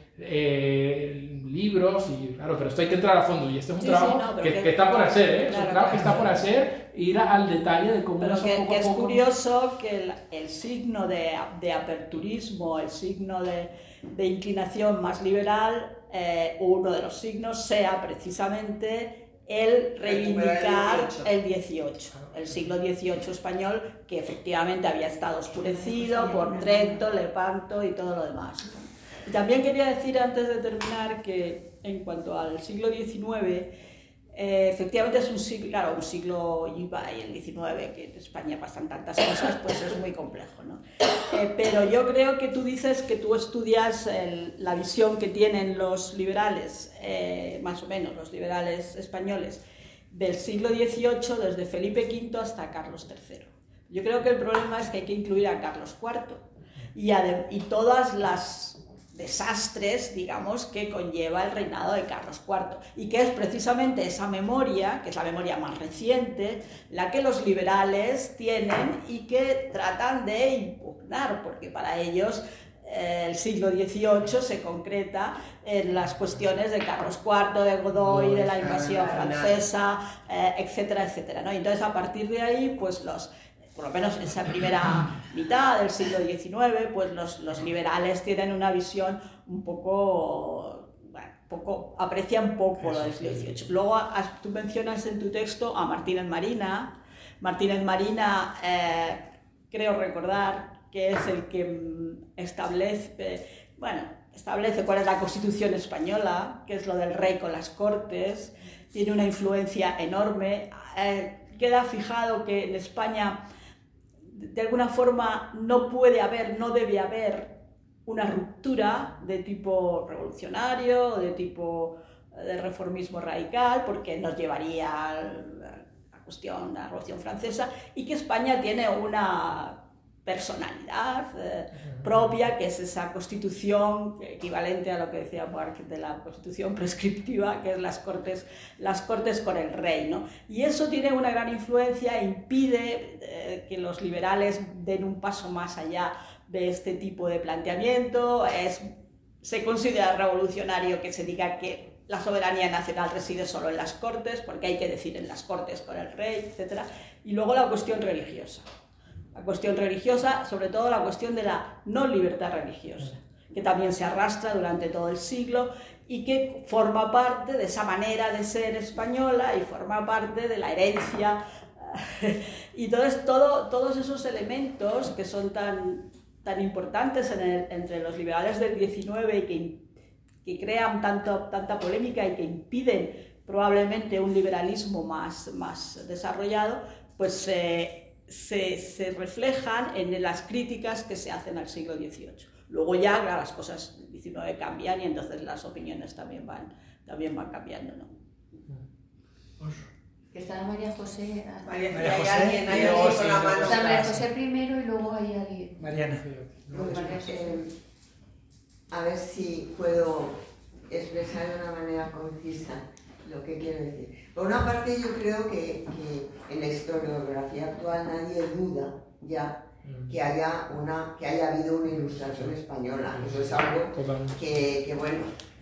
Eh, libros y claro, pero esto hay que entrar a fondo y este es un sí, trabajo sí, no, que, que, que está por hacer, ¿eh? Claro, es un trabajo claro. que está por hacer, ir al detalle de cómo pero eso que, poco que a es poco... curioso que el, el signo de, de aperturismo, el signo de, de inclinación más liberal, eh, uno de los signos sea precisamente el reivindicar el dieciocho, el siglo dieciocho español, que efectivamente había estado oscurecido por Trento, Lepanto y todo lo demás. Y también quería decir, antes de terminar, que en cuanto al siglo diecinueve, eh, efectivamente es un siglo, claro, un siglo y el diecinueve, que en España pasan tantas cosas, pues es muy complejo, ¿no? Eh, pero yo creo que tú dices que tú estudias el, la visión que tienen los liberales, eh, más o menos los liberales españoles, del siglo dieciocho, desde Felipe quinto hasta Carlos tercero. Yo creo que el problema es que hay que incluir a Carlos cuarto y, a, y todas las desastres, digamos, que conlleva el reinado de Carlos cuarto, y que es precisamente esa memoria, que es la memoria más reciente, la que los liberales tienen y que tratan de impugnar, porque para ellos eh, el siglo dieciocho se concreta en las cuestiones de Carlos cuarto, de Godoy, de la invasión francesa, eh, etcétera, etcétera, ¿no? Y entonces, a partir de ahí, pues los por lo menos en esa primera mitad del siglo diecinueve, pues los, los liberales tienen una visión un poco, bueno, poco aprecian poco lo del siglo dieciocho. Luego has, tú mencionas en tu texto a Martínez Marina. Martínez Marina, eh, creo recordar que es el que establece, bueno, establece cuál es la Constitución española, que es lo del rey con las Cortes, tiene una influencia enorme. Eh, queda fijado que en España, de alguna forma, no puede haber, no debe haber una ruptura de tipo revolucionario, de tipo de reformismo radical, porque nos llevaría a la cuestión de la Revolución Francesa, y que España tiene una personalidad eh, propia, que es esa constitución equivalente a lo que decía Marx de la constitución prescriptiva, que es las cortes, las cortes con el rey, ¿no? Y eso tiene una gran influencia e impide eh, que los liberales den un paso más allá de este tipo de planteamiento. Es, se considera revolucionario que se diga que la soberanía nacional reside solo en las cortes, porque hay que decir en las cortes con el rey, etcétera. Y luego la cuestión religiosa. La cuestión religiosa, sobre todo la cuestión de la no libertad religiosa, que también se arrastra durante todo el siglo y que forma parte de esa manera de ser española y forma parte de la herencia. Y entonces todo, todos esos elementos que son tan, tan importantes en el, entre los liberales del diecinueve y que, que crean tanto, tanta polémica y que impiden probablemente un liberalismo más, más desarrollado, pues eh, se, se reflejan en las críticas que se hacen al siglo dieciocho. Luego ya, claro, las cosas del diecinueve cambian y entonces las opiniones también van, también van cambiando, ¿no? Que está María José. María, María hay José, alguien, hay y luego alguien con sí, la luego mano. Está María José primero y luego hay alguien. Mariana. Luego María José. Eh, a ver si puedo expresar de una manera concisa lo que quiero decir. Por una parte, yo creo que, que en la historiografía actual nadie duda ya que haya, una, que haya habido una ilustración española. Eso es algo que, que bueno,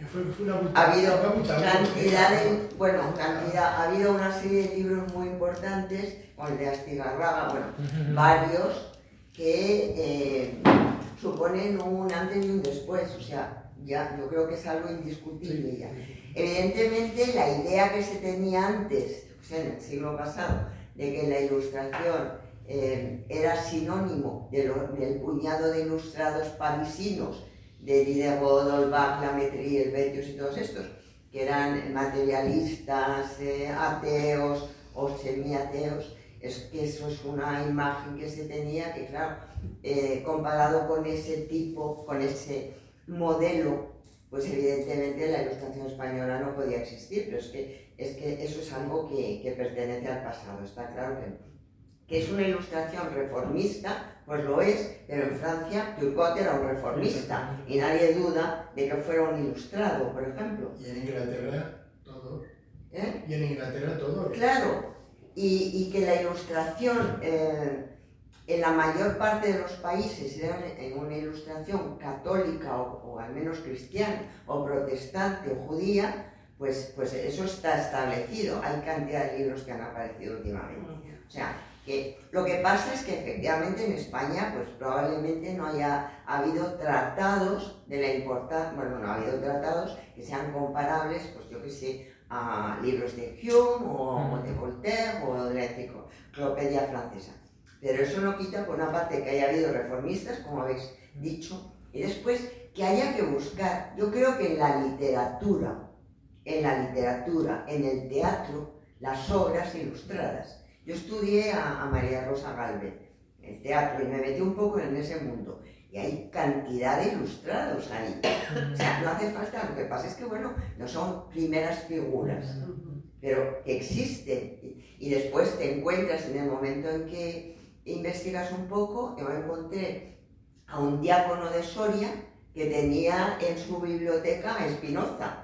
ha habido cantidad de, bueno, cantidad, ha habido una serie de libros muy importantes, como el de Astigarraga, bueno, varios, que eh, suponen un antes y un después, o sea, ya, yo creo que es algo indiscutible ya. Evidentemente, la idea que se tenía antes, o sea, en el siglo pasado, de que la ilustración eh, era sinónimo de lo, del puñado de ilustrados parisinos, de Diderot, D'Holbach, Lametrie, Helvetius y todos estos, que eran materialistas, eh, ateos o semiateos, es que eso es una imagen que se tenía que, claro, eh, comparado con ese tipo, con ese modelo, pues evidentemente la ilustración española no podía existir, pero es que, es que eso es algo que, que pertenece al pasado, está claro que, que es una ilustración reformista, pues lo es, pero en Francia Turgot era un reformista y nadie duda de que fuera un ilustrado, por ejemplo. Y en Inglaterra todo. ¿Eh? Y en Inglaterra todo. Claro, y, y que la ilustración eh, en la mayor parte de los países era en una ilustración católica o, o al menos cristiana o protestante o judía, pues, pues eso está establecido. Hay cantidad de libros que han aparecido últimamente. O sea, que lo que pasa es que efectivamente en España pues probablemente no haya habido tratados de la importancia, bueno, no ha habido tratados que sean comparables, pues yo que sé, a libros de Hume o de Voltaire o de la enciclopedia francesa. Pero eso no quita, por una parte, que haya habido reformistas, como habéis dicho, y después que haya que buscar, yo creo que en la literatura, en la literatura, en el teatro, las obras ilustradas. Yo estudié a, a María Rosa Galvez, el teatro, y me metí un poco en ese mundo. Y hay cantidad de ilustrados ahí. O sea, no hace falta, lo que pasa es que, bueno, no son primeras figuras, pero existen. Y después te encuentras en el momento en que investigas un poco, yo encontré a un diácono de Soria que tenía en su biblioteca a Spinoza.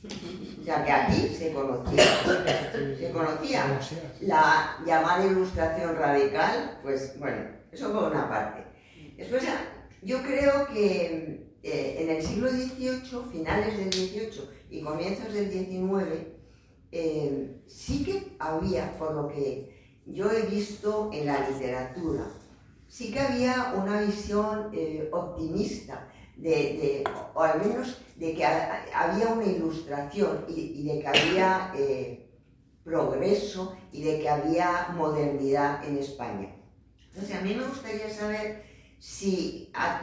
O sea, que aquí se conocía, se conocía la llamada ilustración radical, pues bueno, eso por una parte. Después, yo creo que eh, en el siglo dieciocho, finales del dieciocho y comienzos del diecinueve, eh, sí que había, por lo que yo he visto en la literatura, sí que había una visión eh, optimista, de, de, o al menos de que ha, había una ilustración y, y de que había eh, progreso y de que había modernidad en España. Entonces, a mí me gustaría saber si a,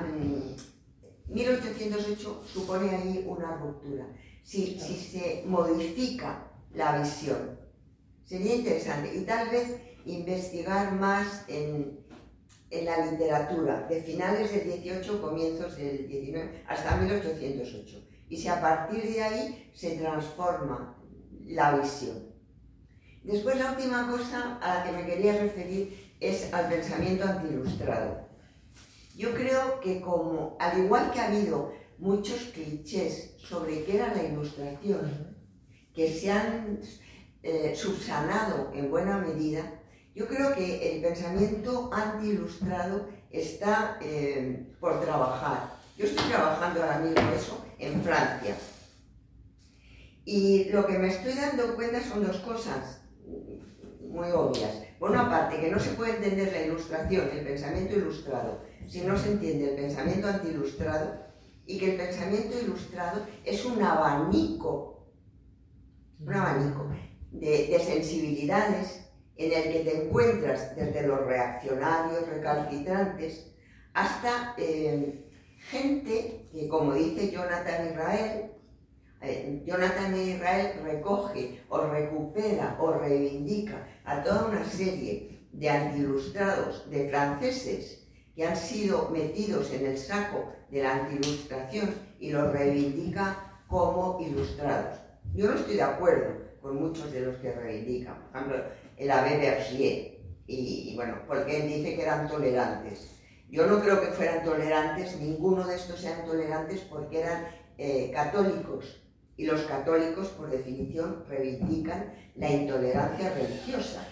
mm, mil ochocientos ocho supone ahí una ruptura, si, si se modifica la visión. Sería interesante y tal vez investigar más en en la literatura, de finales del dieciocho, comienzos del diecinueve, hasta mil ochocientos ocho. Y si a partir de ahí se transforma la visión. Después, la última cosa a la que me quería referir es al pensamiento antiilustrado. Yo creo que como, al igual que ha habido muchos clichés sobre qué era la ilustración, que se han eh, subsanado en buena medida, yo creo que el pensamiento anti-ilustrado está eh, por trabajar. Yo estoy trabajando ahora mismo eso en Francia. Y lo que me estoy dando cuenta son dos cosas muy obvias. Por una parte, que no se puede entender la ilustración, el pensamiento ilustrado, si no se entiende el pensamiento anti-ilustrado. y que el pensamiento ilustrado es un abanico, un abanico de, de sensibilidades en el que te encuentras desde los reaccionarios, recalcitrantes, hasta eh, gente que, como dice Jonathan Israel, eh, Jonathan Israel recoge o recupera o reivindica a toda una serie de antiilustrados, de franceses, que han sido metidos en el saco de la antiilustración y los reivindica como ilustrados. Yo no estoy de acuerdo con muchos de los que reivindican, por ejemplo, el Abbé Bergier, y, y bueno, porque él dice que eran tolerantes. Yo no creo que fueran tolerantes, ninguno de estos eran tolerantes porque eran eh, católicos, y los católicos, por definición, reivindican la intolerancia religiosa.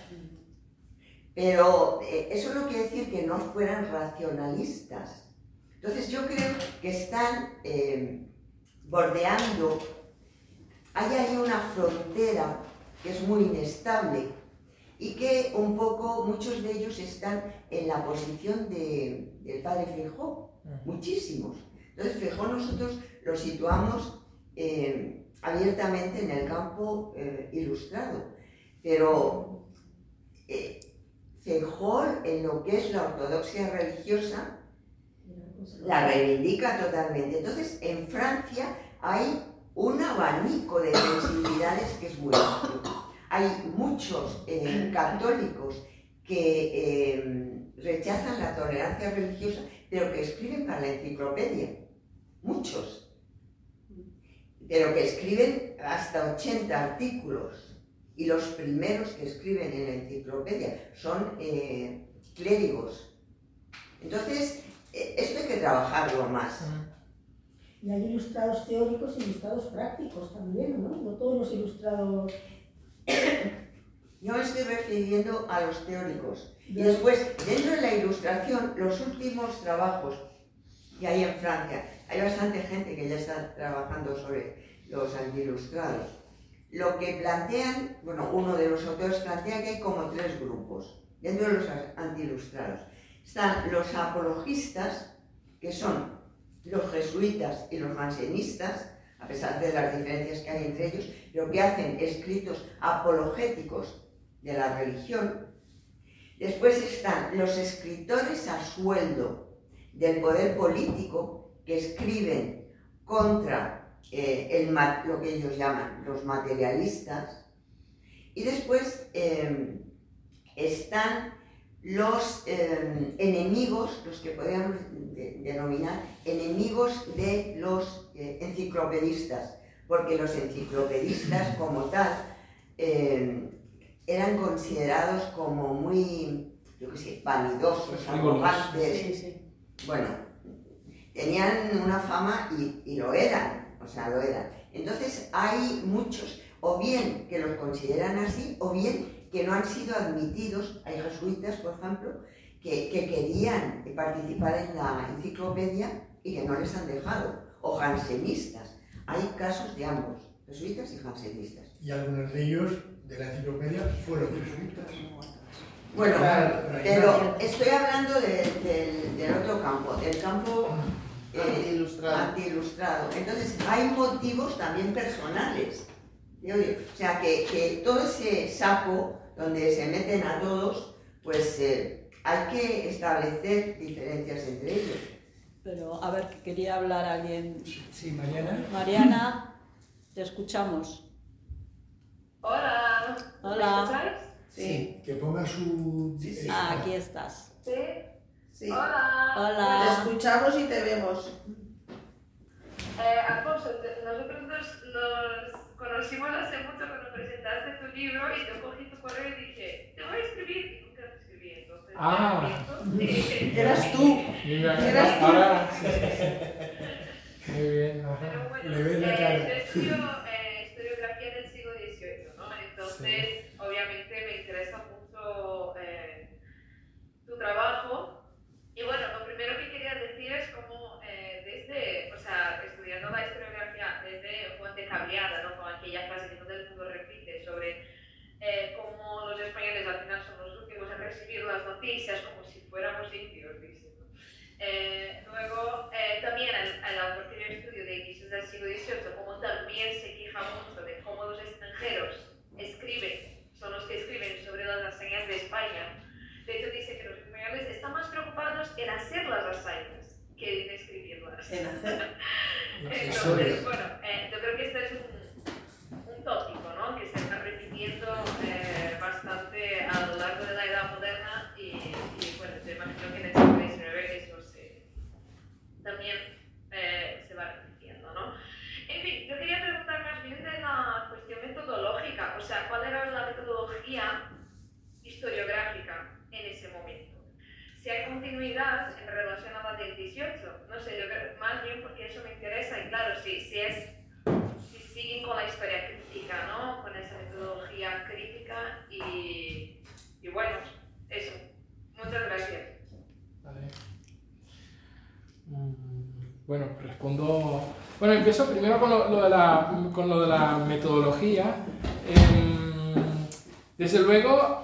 Pero eh, eso no quiere decir que no fueran racionalistas. Entonces yo creo que están eh, bordeando, hay ahí una frontera que es muy inestable y que un poco, muchos de ellos están en la posición de, del padre Feijó, muchísimos. Entonces Feijó nosotros lo situamos eh, abiertamente en el campo eh, ilustrado, pero eh, Feijó, en lo que es la ortodoxia religiosa, la reivindica totalmente. Entonces, en Francia hay un abanico de sensibilidades que es muy amplio. Hay muchos eh, católicos que eh, rechazan la tolerancia religiosa, pero que escriben para la enciclopedia. Muchos. Pero que escriben hasta ochenta artículos. Y los primeros que escriben en la enciclopedia son eh, clérigos. Entonces, eh, esto hay que trabajarlo más. Y hay ilustrados teóricos y ilustrados prácticos también, ¿no? No todos los ilustrados... Yo me estoy refiriendo a los teóricos. Y después, dentro de la ilustración, los últimos trabajos que hay en Francia, hay bastante gente que ya está trabajando sobre los antiilustrados. Lo que plantean, bueno, uno de los autores plantea que hay como tres grupos dentro de los antiilustrados. Están los apologistas, que son los jesuitas y los jansenistas, a pesar de las diferencias que hay entre ellos, pero que hacen escritos apologéticos de la religión. Después están los escritores a sueldo del poder político, que escriben contra Eh, el, lo que ellos llaman los materialistas, y después eh, están los eh, enemigos, los que podríamos de, denominar enemigos de los eh, enciclopedistas, porque los enciclopedistas como tal eh, eran considerados como muy, yo qué sé, vanidosos, arrogantes, sí, sí. Bueno, tenían una fama y, y lo eran. O sea, lo eran. Entonces hay muchos, o bien que los consideran así, o bien que no han sido admitidos. Hay jesuitas, por ejemplo, que, que querían participar en la enciclopedia y que no les han dejado. O jansenistas. Hay casos de ambos, jesuitas y jansenistas. Y algunos de ellos, de la enciclopedia, fueron jesuitas. Bueno, Claro, pero estoy hablando de, de, del otro campo, del campo... Eh, Antiilustrado. antiilustrado. Entonces hay motivos también personales. Yo digo, o sea que, que todo ese saco donde se meten a todos, pues eh, hay que establecer diferencias entre ellos. Pero a ver, que quería hablar alguien. Sí, Mariana. Mariana, te escuchamos. Hola. Hola. ¿Me escucháis? Sí. Que ponga su... Sí, sí. Ah, aquí estás. Sí. Sí. Hola. Hola. Te escuchamos y te vemos. Eh, Alfonso, te- nosotros nos, nos conocimos hace mucho cuando presentaste tu libro y yo cogí tu correo y dije, te voy a escribir y nunca te escribí. Entonces, Ah. sí. Eras tú. Mira, Eras tú. ahora... Muy bien, ajá. Pero bueno, Le ves la eh, cara. yo estudio eh, historiografía del siglo dieciocho, ¿no? Entonces, obviamente me interesa mucho eh, tu trabajo. Y bueno, lo primero que quería decir es como eh, desde, o sea, estudiando la historiografía desde Fuente Cabreada, ¿no? Con aquella frase que todo el mundo repite sobre eh, cómo los españoles al final son los últimos en recibir las noticias como si fuéramos indios, dicen, ¿no? Eh, luego, eh, también el, el autor que yo países del siglo dieciocho, como también se queja mucho de cómo los extranjeros escriben, son los que escriben sobre las hazañas de España. De hecho, dice que los españoles están más preocupados en hacer las hazañas que en escribirlas. En hacer. Entonces, bueno, eh, yo creo que este es un, un tópico, ¿no? Que se está repitiendo eh, bastante a lo largo de la Edad Moderna y, y bueno, yo imagino que en el siglo diecinueve eso se, también eh, se va repitiendo, ¿no? En fin, yo quería preguntar más bien de la cuestión metodológica, o sea, ¿cuál era la metodología historiográfica en ese momento? Si hay continuidad en relación a la del dieciocho, no sé, yo creo, más bien porque eso me interesa y claro, si, si, es, si siguen con la historia crítica, ¿no? Con esa metodología crítica y, y bueno, eso. Muchas gracias. Vale. Bueno, respondo... Bueno, empiezo primero con lo, lo, de, la, con lo de la metodología. Eh, desde luego...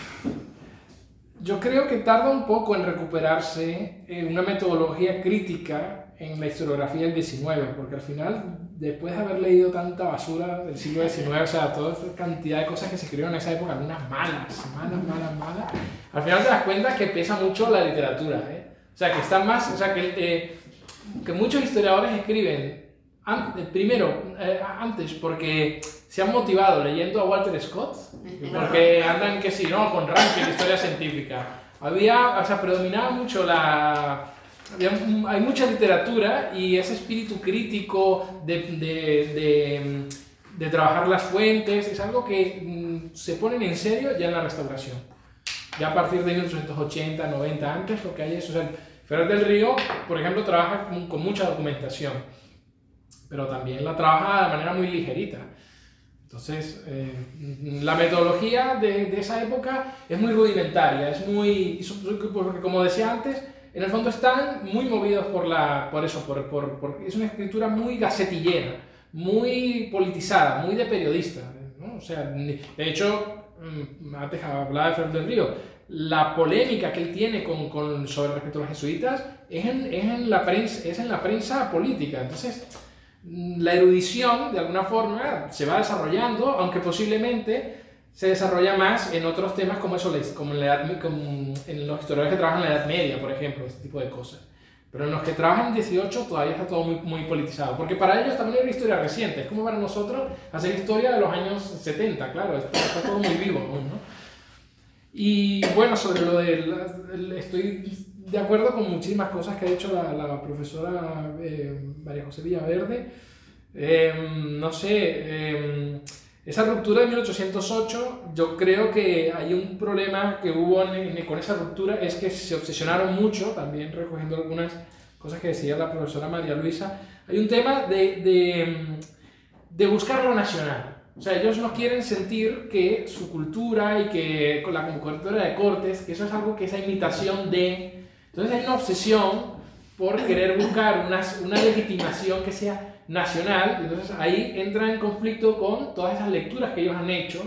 Yo creo que tarda un poco en recuperarse eh, una metodología crítica en la historiografía del diecinueve, porque al final, después de haber leído tanta basura del siglo diecinueve, o sea, toda esta cantidad de cosas que se escribieron en esa época, algunas malas, malas, malas, malas, al final te das cuenta que pesa mucho la literatura, ¿eh? O sea, que está más, o sea, que, eh, que muchos historiadores escriben, an, primero, eh, antes, porque se han motivado leyendo a Walter Scott, porque andan que sí, ¿no? Con ranking de historia científica. Había, o sea, predominaba mucho la... Había, hay mucha literatura y ese espíritu crítico de, de, de, de trabajar las fuentes es algo que mm, se ponen en serio ya en la Restauración. Ya a partir de mil ochocientos ochenta, noventa, antes lo que hay es... O sea, Ferrer del Río, por ejemplo, trabaja con, con mucha documentación, pero también la trabaja de manera muy ligerita. Entonces, eh, la metodología de, de esa época es muy rudimentaria, es muy, porque como decía antes, en el fondo están muy movidos por, la, por eso, por, por, por, es una escritura muy gacetillera, muy politizada, muy de periodista, ¿no? O sea, de hecho, antes hablaba de Ferrer del Río, la polémica que él tiene con, con, sobre respecto a los jesuitas es en, es, en la prensa, es en la prensa política. Entonces, la erudición, de alguna forma, se va desarrollando, aunque posiblemente se desarrolla más en otros temas como, eso, como, en, la edad, como en los historiadores que trabajan en la Edad Media, por ejemplo, este tipo de cosas. Pero en los que trabajan en dieciocho todavía está todo muy, muy politizado, porque para ellos también era historia reciente, es como para nosotros hacer historia de los años setenta, claro, está, está todo muy vivo aún, ¿no? Y bueno, sobre lo del... estoy de acuerdo con muchísimas cosas que ha dicho la, la profesora eh, María José Villaverde. Eh, no sé, eh, esa ruptura de mil ochocientos ocho, yo creo que hay un problema que hubo en, en, con esa ruptura, es que se obsesionaron mucho, también recogiendo algunas cosas que decía la profesora María Luisa, hay un tema de, de, de buscar lo nacional. O sea, ellos no quieren sentir que su cultura y que con la convocatoria de Cortes, que eso es algo que es imitación de... Entonces hay una obsesión por querer buscar una, una legitimación que sea nacional, y entonces ahí entra en conflicto con todas esas lecturas que ellos han hecho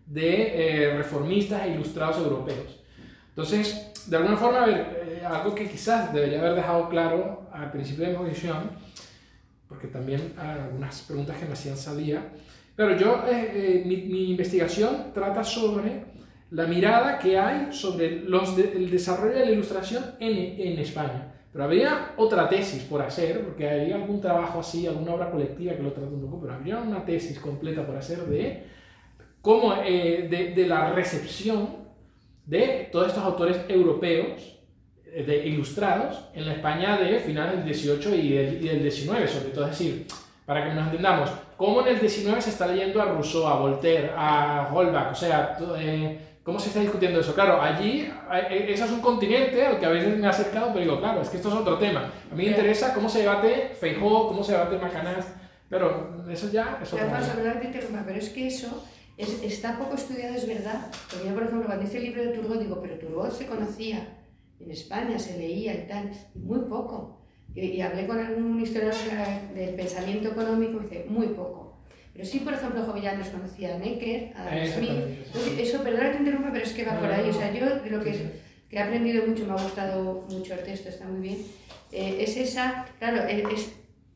de eh, reformistas e ilustrados europeos. Entonces, de alguna forma, a ver, eh, algo que quizás debería haber dejado claro al principio de mi audición, porque también algunas preguntas que me hacían salía. Claro, yo, eh, eh, mi, mi investigación trata sobre la mirada que hay sobre los de, el desarrollo de la ilustración en, en España. Pero habría otra tesis por hacer, porque había algún trabajo así, alguna obra colectiva que lo trata un poco, pero habría una tesis completa por hacer de cómo, eh, de, de la recepción de todos estos autores europeos de, ilustrados en la España de finales del dieciocho y del, y del diecinueve, sobre todo. Es decir, para que nos entendamos, cómo en el diecinueve se está leyendo a Rousseau, a Voltaire, a Holbach, o sea, eh, ¿cómo se está discutiendo eso? Claro, allí, eso es un continente al que a veces me ha acercado, pero digo, claro, es que esto es otro tema. A mí me interesa cómo se debate Feijóo, cómo se debate Macanaz, pero eso ya es otro tema. Pero es que eso es, está poco estudiado, es verdad. Porque yo, por ejemplo, cuando hice el libro de Turgot, digo, pero Turgot se conocía en España, se leía y tal, y muy poco. Y, y hablé con algún historiador del pensamiento económico y dice, muy poco. Pero sí, por ejemplo, Jovellanos conocía a Necker, a Adam Smith. Entonces, eso, perdona que te interrumpa, pero es que va por ahí. O sea, yo de lo que, que he aprendido mucho, me ha gustado mucho el texto, está muy bien, eh, es esa, claro, es,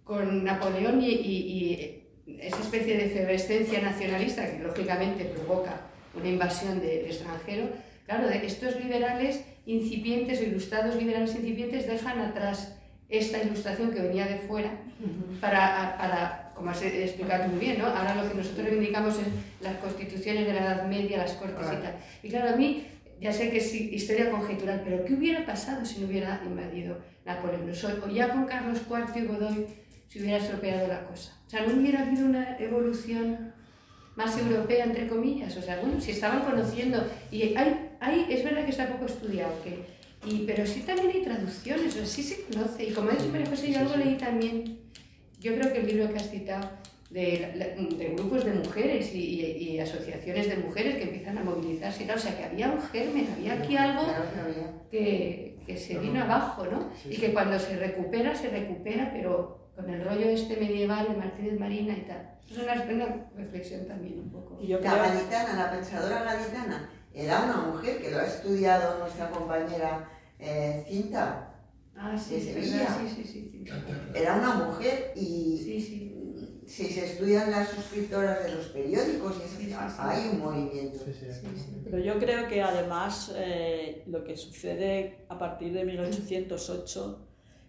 con Napoleón y, y, y esa especie de efervescencia nacionalista que lógicamente provoca una invasión de, de extranjero, claro, de estos liberales incipientes o ilustrados liberales incipientes dejan atrás esta ilustración que venía de fuera para, para como has explicado muy bien, ¿no? Ahora lo que nosotros reivindicamos es las constituciones de la Edad Media, las cortes y tal. Y claro, a mí, ya sé que es historia conjetural, pero ¿qué hubiera pasado si no hubiera invadido Napoleón? O ya con Carlos cuarto y Godoy se hubiera estropeado la cosa. O sea, no hubiera habido una evolución más europea, entre comillas. O sea, bueno, si estaban conociendo, y hay, hay, es verdad que está poco estudiado, que, y, pero sí también hay traducciones, o sea, sí se conoce. Y como ha dicho María José, yo algo leí también, yo creo que el libro que has citado, de, de grupos de mujeres y, y, y asociaciones de mujeres que empiezan a movilizarse y tal, o sea, que había un germen, había aquí algo que, que se vino abajo, ¿no? Y que cuando se recupera, se recupera, pero con el rollo este medieval de Martínez Marina y tal. Es una, una reflexión también un poco. La gaditana, la pensadora gaditana, era una mujer que lo ha estudiado nuestra compañera eh, Cinta. Ah, sí, de Sevilla. Sí, sí, sí, sí. Era una mujer y sí, sí. si se estudian las suscriptoras de los periódicos, y eso, sí, sí, hay sí, un movimiento. Sí, sí, sí. Pero yo creo que además eh, lo que sucede a partir de mil ochocientos ocho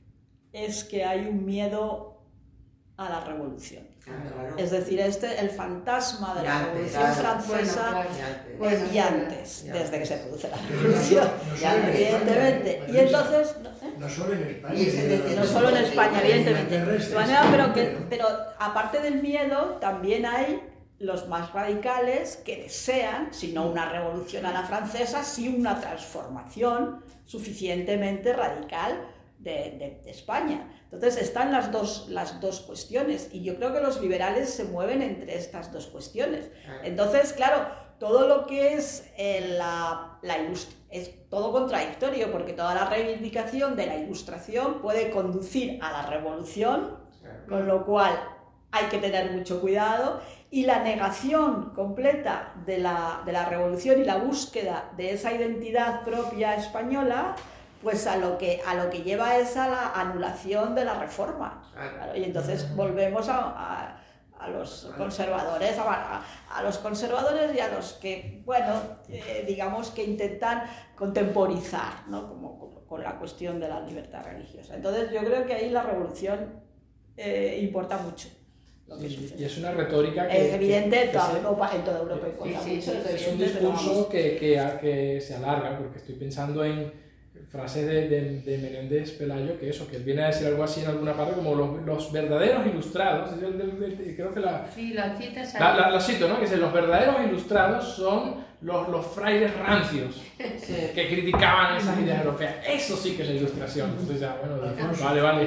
es que hay un miedo a la revolución. Claro. Es decir, este, el fantasma de la antes, Revolución claro. Francesa, bueno, claro. pues, bueno, y antes, ya, desde que se produce la Revolución, no, no evidentemente. España, y entonces... ¿eh? No solo en España. Y decir, no solo en España, evidentemente. De manera, pero, que, pero aparte del miedo, también hay los más radicales que desean, si no una revolución a la francesa, sí una transformación suficientemente radical de, de, de España. Entonces están las dos, las dos cuestiones y yo creo que los liberales se mueven entre estas dos cuestiones. Entonces, claro, todo lo que es eh, la, la es todo contradictorio porque toda la reivindicación de la ilustración puede conducir a la revolución, con lo cual hay que tener mucho cuidado, y la negación completa de la, de la revolución y la búsqueda de esa identidad propia española, pues a lo que, a lo que lleva es a la anulación de la reforma. Claro, y entonces volvemos a, a, a los conservadores, a, a los conservadores y a los que, bueno, eh, digamos que intentan contemporizar, ¿no? como, como con la cuestión de la libertad religiosa. Entonces yo creo que ahí la revolución eh, importa mucho. Lo que sí, y es una retórica que... Es evidente que, en, toda que Europa, en toda Europa. Sí, sí, sí, mucho, es, es un discurso que, que, que se alarga, porque estoy pensando en frases de, de, de Menéndez Pelayo, que eso, que él viene a decir algo así en alguna parte, como los, los verdaderos ilustrados, es el, el, el, creo que la... Sí, la citas la, la, la cito, ¿no? Que dice, los verdaderos ilustrados son los, los frailes rancios, sí, que criticaban esas ideas europeas. Eso sí que es ilustración. Entonces ya, bueno, Alfonso, vale, vale.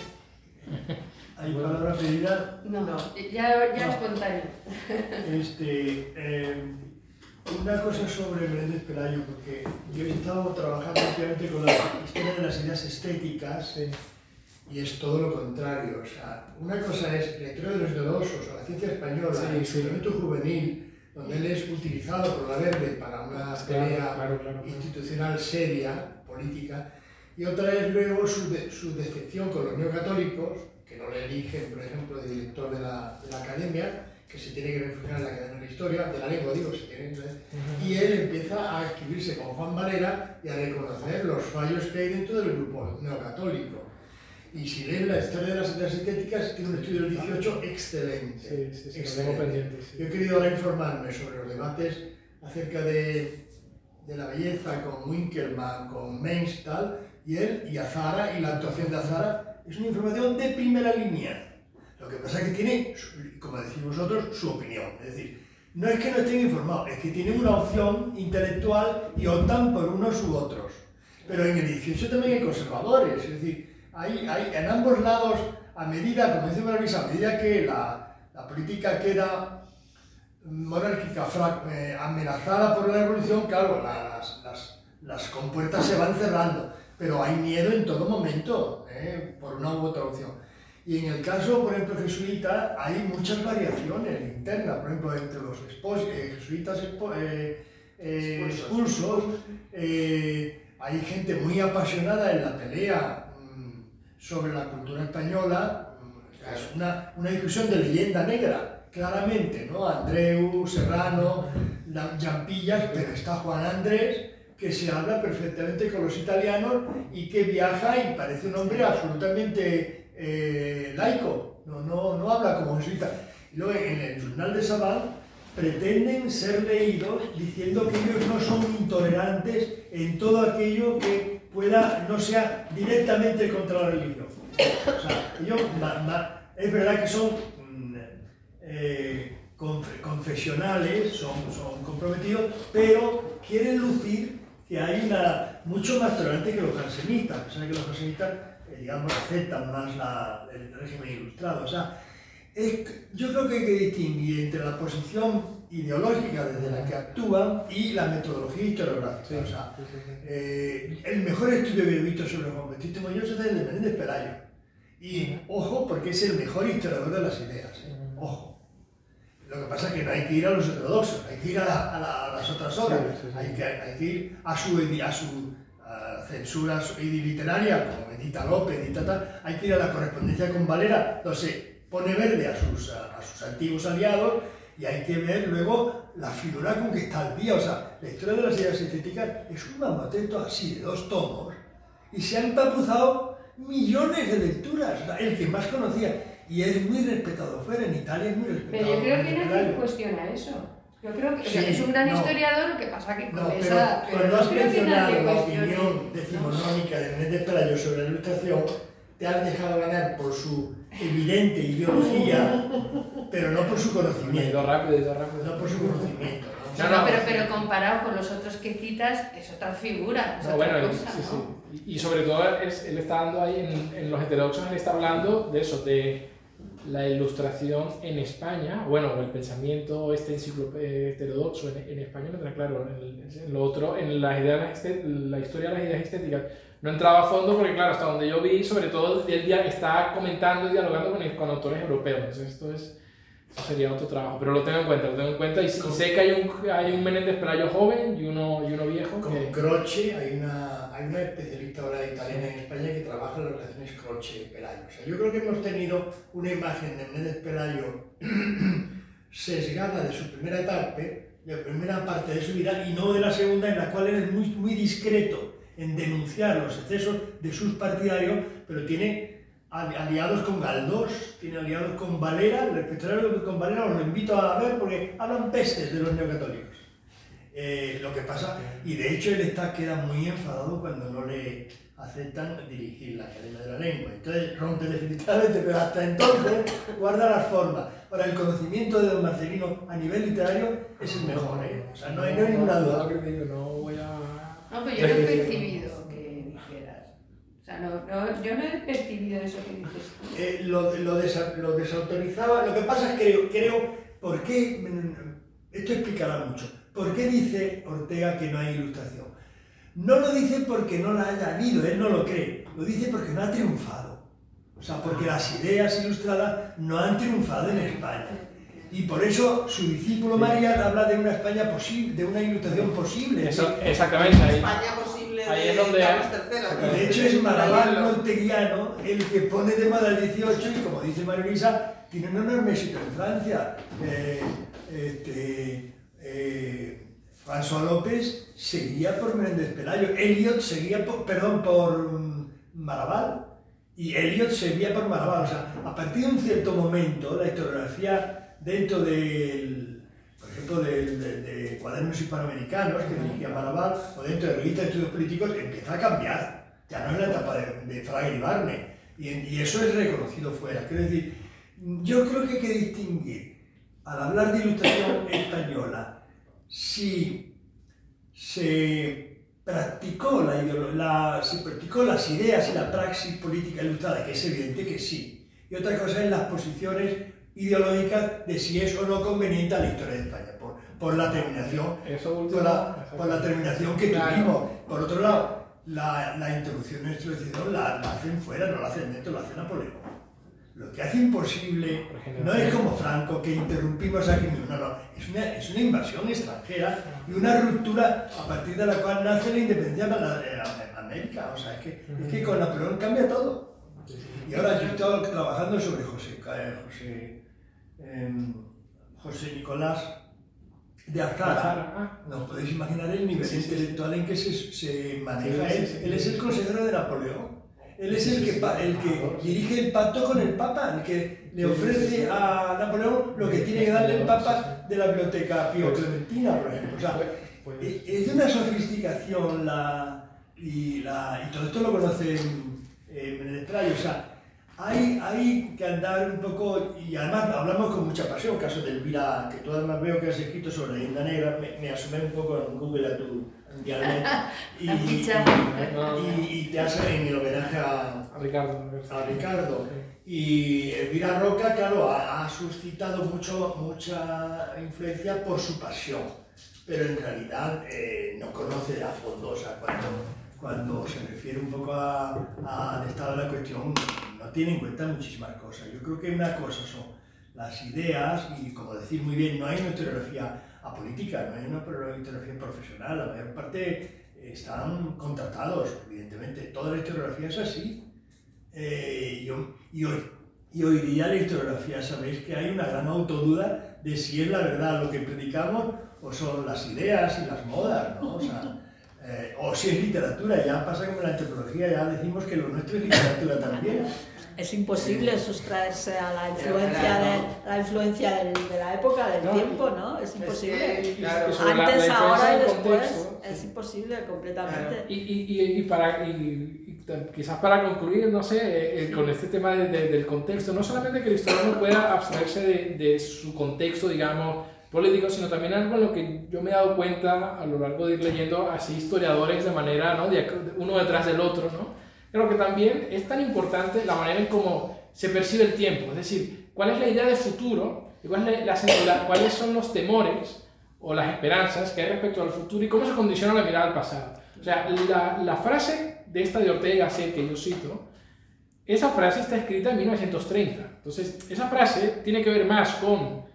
¿Hay palabra pedida? No, no, ya, ya no. Espontáneo. Este, eh, una cosa sobre Menéndez Pelayo, porque yo he estado trabajando últimamente con la historia de las ideas estéticas, eh, y es todo lo contrario. O sea, una cosa es la historia de los nodosos o la ciencia española, sí, el suplemento sí. juvenil, donde él es utilizado por la Verde para una pelea claro, claro, claro. institucional seria, política, y otra es luego su, de, su decepción con los neocatólicos, que no le eligen, por ejemplo, de director de la, de la academia, que se tiene que refugiar en la Academia de la Historia, de la lengua, digo, se tiene que... Uh-huh. Y él empieza a escribirse con Juan Valera y a reconocer los fallos que hay dentro del grupo neocatólico. Y si leen la historia de las ideas estéticas, tiene un estudio del dieciocho excelente. Sí, sí, sí, excelente. Lo tengo pendiente, sí. Yo he querido ahora informarme sobre los debates acerca de, de la belleza con Winkelmann, con Mainz, tal, y él y Azara, y la actuación de Azara, es una información de primera línea. Lo que pasa es que tiene, como decís vosotros, su opinión. Es decir, no es que no estén informados, es que tienen una opción intelectual y optan por unos u otros. Pero en el dieciocho también hay conservadores, es decir, hay, hay en ambos lados, a medida, como dice María Luisa, a medida que la, la política queda monárquica, eh, amenazada por la revolución, claro, las, las, las compuertas se van cerrando, pero hay miedo en todo momento, eh, por una u otra opción. Y en el caso, por ejemplo, jesuita, hay muchas variaciones internas, por ejemplo, entre los espos, eh, jesuitas expo, eh, eh, expulsos, eh, hay gente muy apasionada en la pelea mmm, sobre la cultura española, sea, es una, una discusión de leyenda negra, claramente, ¿no? Andreu, Serrano, Jampillas, pero está Juan Andrés, que se habla perfectamente con los italianos y que viaja y parece un hombre absolutamente eh, laico, no, no, no habla como jesuita. Y luego en el Journal de Savant pretenden ser leídos diciendo que ellos no son intolerantes en todo aquello que pueda, no sea directamente contra la religión. O sea, ellos, ma, ma, es verdad que son eh, confesionales, son, son comprometidos, pero quieren lucir que hay una mucho más tolerante que los jansenistas, a pesar de que los jansenistas, eh, digamos, aceptan más la, el régimen ilustrado. O sea, es, yo creo que hay que distinguir entre la posición ideológica desde la que actúan y la metodología historiográfica. Sí, o sea, sí, sí, sí. Eh, el mejor estudio que he visto sobre Juan Bautista Muñoz es el de Menéndez Pelayo. Y ojo, porque es el mejor historiador de las ideas. ¿eh? Ojo. Lo que pasa es que no hay que ir a los heterodoxos, hay que ir a, la, a, la, a las otras obras, sí, sí, sí. Hay, que, hay que ir a su, a su a censura literaria, como Edita López, Edita tal, hay que ir a la correspondencia con Valera, donde se pone verde a sus, a, a sus antiguos aliados, y hay que ver luego la figura con que está al día. O sea, la historia de las ideas estéticas es un mamotreto así de dos tomos, y se han papuzado millones de lecturas, o sea, el que más conocía. Y es muy respetado fuera, en Italia es muy respetado. Pero yo creo que nadie cuestiona eso. Yo creo que sí, es un gran no, historiador, lo que pasa que con no, esa... Pero cuando has mencionado la opinión decimonónica de Menéndez Pelayo sobre la ilustración, te has dejado ganar por su evidente ideología, pero no por su conocimiento. Ido rápido, ido rápido. No por su conocimiento. No, no, no, pero, pero comparado con los otros que citas, es otra figura, es no, otra bueno, cosa, sí, ¿no? Sí. Y, y sobre todo, es, él está dando ahí, en, en los heterodoxos, él está hablando de eso, de la ilustración en España, bueno, el pensamiento este heterodoxo en, en España, mientras claro, en, en lo otro, en las ideas, la historia de las ideas estéticas, no entraba a fondo porque claro, hasta donde yo vi, sobre todo, él ya está comentando y dialogando con, con autores europeos, entonces esto es, esto sería otro trabajo, pero lo tengo en cuenta, lo tengo en cuenta y, y sé que hay un, hay un Menéndez Pelayo joven y uno, y uno viejo. Con que... Croce, hay una, hay una especialista ahora italiana en España que trabaja en las relaciones Croce-Pelayo. O sea, yo creo que hemos tenido una imagen de Menéndez Pelayo sesgada de su primera etapa, de la primera parte de su vida, y no de la segunda, en la cual él es muy, muy discreto en denunciar los excesos de sus partidarios, pero tiene aliados con Galdós, tiene aliados con Valera. El respetario con Valera os lo invito a ver porque hablan pestes de los neocatólicos. Eh, lo que pasa, y de hecho él está, queda muy enfadado cuando no le aceptan dirigir la Academia de la Lengua. Entonces rompe definitivamente, pero hasta entonces guarda las formas. Ahora, el conocimiento de don Marcelino a nivel literario es el mejor, ¿eh? O sea, no hay, no hay ninguna duda. No voy a... No, pero yo no he percibido que dijeras. O sea, no, no, yo no he percibido eso que dices. Eh, lo, lo, desa, lo desautorizaba. Lo que pasa es que creo, creo, ¿por qué? Esto explicará mucho. ¿Por qué dice Ortega que no hay ilustración? No lo dice porque no la haya habido, él no lo cree. Lo dice porque no ha triunfado. O sea, porque las ideas ilustradas no han triunfado en España. Y por eso su discípulo Marian habla de una España posible, de una ilustración posible. Eso, exactamente. Ahí, España posible ahí de es donde Carlos tercero. Y de hecho es Marabal Monteguiano el que pone de moda el dieciocho y, como dice María Luisa, tiene un enorme éxito en Francia. Eh, este, eh, François López seguía por Menéndez Pelayo, Eliot seguía por, perdón, por Marabal, y Eliot seguía por Marabal. O sea, a partir de un cierto momento, la historiografía dentro del, por ejemplo, de, de, de Cuadernos Hispanoamericanos, que dirigía Marabal, o dentro de Revista de Estudios Políticos, empieza a cambiar. Ya no es la etapa de, de Fraga y Barney, y, y eso es reconocido fuera. Quiero decir, yo creo que hay que distinguir, al hablar de ilustración española, si se practicó, la, la, se practicó las ideas y la praxis política ilustrada, que es evidente que sí, y otra cosa es las posiciones ideológicas de si es o no conveniente a la historia de España, por, por la terminación, por la, por la terminación que tuvimos. Por otro lado, la, la introducción en nuestro decisión la, la hacen fuera, no la hacen dentro, la hace Napoleón. Lo que hace imposible no es como Franco, que interrumpimos aquí mismo, no, no, es una, es una invasión extranjera y una ruptura a partir de la cual nace la independencia de América. O sea, es que, es que con Napoleón cambia todo. Y ahora yo he estado trabajando sobre José, José, eh, José Nicolás de Azara. ¿No podéis imaginar el nivel sí, intelectual sí. en que se, se maneja? Sí, sí, sí, él, él es el consejero de Napoleón. Él es el que, el que dirige el pacto con el Papa, el que le ofrece a Napoleón lo que tiene que darle el Papa de la biblioteca Pío Clementina, por ejemplo. O sea, es de una sofisticación la, y, la, y todo esto lo conocen eh, Menestrayo. O sea, hay, hay que andar un poco, y además hablamos con mucha pasión, caso de Elvira, que tú además veo que has escrito sobre la India Negra, me, me asomé un poco en Google a tu diario y, y, y, y te hace en el homenaje a, a Ricardo. A Ricardo. Y Elvira Roca, claro, ha, ha suscitado mucho, mucha influencia por su pasión, pero en realidad eh, no conoce a fondo, o sea, cuando, cuando se refiere un poco al estado de la cuestión, no tiene en cuenta muchísimas cosas. Yo creo que una cosa son las ideas y, como decir muy bien, no hay una historiografía apolítica, no hay una historiografía profesional, la mayor parte están contratados, evidentemente, toda la historiografía es así. Eh, yo, y, hoy, y hoy día la historiografía, sabéis que hay una gran autoduda de si es la verdad lo que predicamos o son las ideas y las modas, ¿no? O sea, eh, o si es literatura, ya pasa como en la antropología, ya decimos que lo nuestro es literatura también. Es imposible sustraerse a la influencia, de, la influencia del, de la época, del no, tiempo, ¿no? Es imposible. Es que, claro, antes, la, la ahora y después, contexto, es imposible completamente. Claro. Y, y, y, para, y, y quizás para concluir, no sé, eh, sí. con este tema de, de, del contexto, no solamente que el historiador pueda abstraerse de, de su contexto, digamos, político, sino también algo en lo que yo me he dado cuenta a lo largo de ir leyendo así historiadores de manera, ¿no? de uno detrás del otro, ¿no? Creo que también es tan importante la manera en cómo se percibe el tiempo, es decir, cuál es la idea de futuro, y cuál es la, la, cuáles son los temores o las esperanzas que hay respecto al futuro y cómo se condiciona la mirada al pasado. O sea, la, la frase de esta de Ortega y Gasset que yo cito, esa frase está escrita en mil novecientos treinta. Entonces, esa frase tiene que ver más con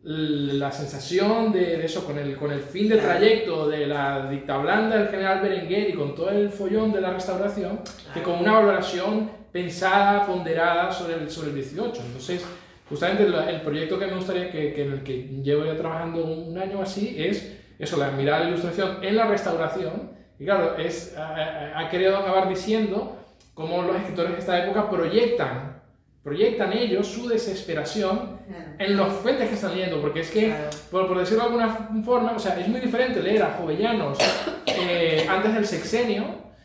la sensación de, de eso, con el, con el fin del trayecto de la dicta blanda del general Berenguer y con todo el follón de la restauración, que con una valoración pensada, ponderada sobre el, sobre el dieciocho. Entonces, justamente el, el proyecto que me gustaría, que, que en el que llevo ya trabajando un, un año así, es eso, la mirada de la ilustración en la restauración. Y claro, es, ha, ha querido acabar diciendo cómo los escritores de esta época proyectan proyectan ellos su desesperación claro. en los fuentes que están leyendo, porque es que, claro. por, por decirlo de alguna forma, o sea, es muy diferente leer a Jovellanos eh, antes del sexenio,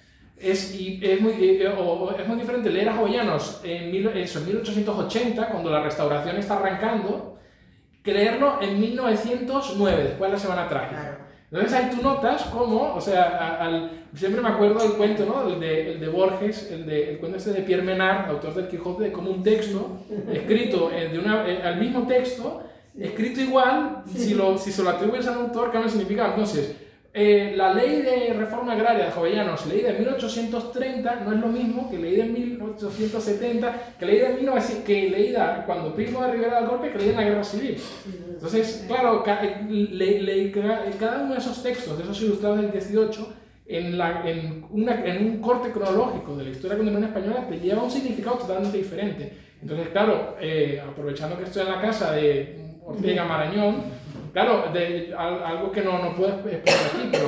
es, y es, muy, eh, o, es muy diferente leer a Jovellanos en, mil, eso, en mil ochocientos ochenta, cuando la restauración está arrancando, que leerlo en mil novecientos nueve, después de la Semana Trágica. Claro. Entonces ahí tú notas cómo, o sea, al, siempre me acuerdo del cuento, ¿no? El de, el de Borges, el, de, el cuento este de Pierre Menard, autor del Quijote, de como un texto escrito de una, eh, al mismo texto, escrito igual, si, lo, si se lo atribuyes al autor, ¿qué significa? Entonces, eh, la ley de reforma agraria de Jovellanos, leída en mil ochocientos treinta, no es lo mismo que leída en mil ochocientos setenta, que leída en mil novecientos, que leída cuando Primo de Rivera del Golpe, que leída en la Guerra Civil. Entonces, claro, le, le, cada uno de esos textos, de esos ilustrados del dieciocho, en, la, en, una, en un corte cronológico de la historia contemporánea española, te lleva un significado totalmente diferente. Entonces, claro, eh, aprovechando que estoy en la casa de Ortega Marañón, claro, de, algo que no, no puedo explicar aquí, pero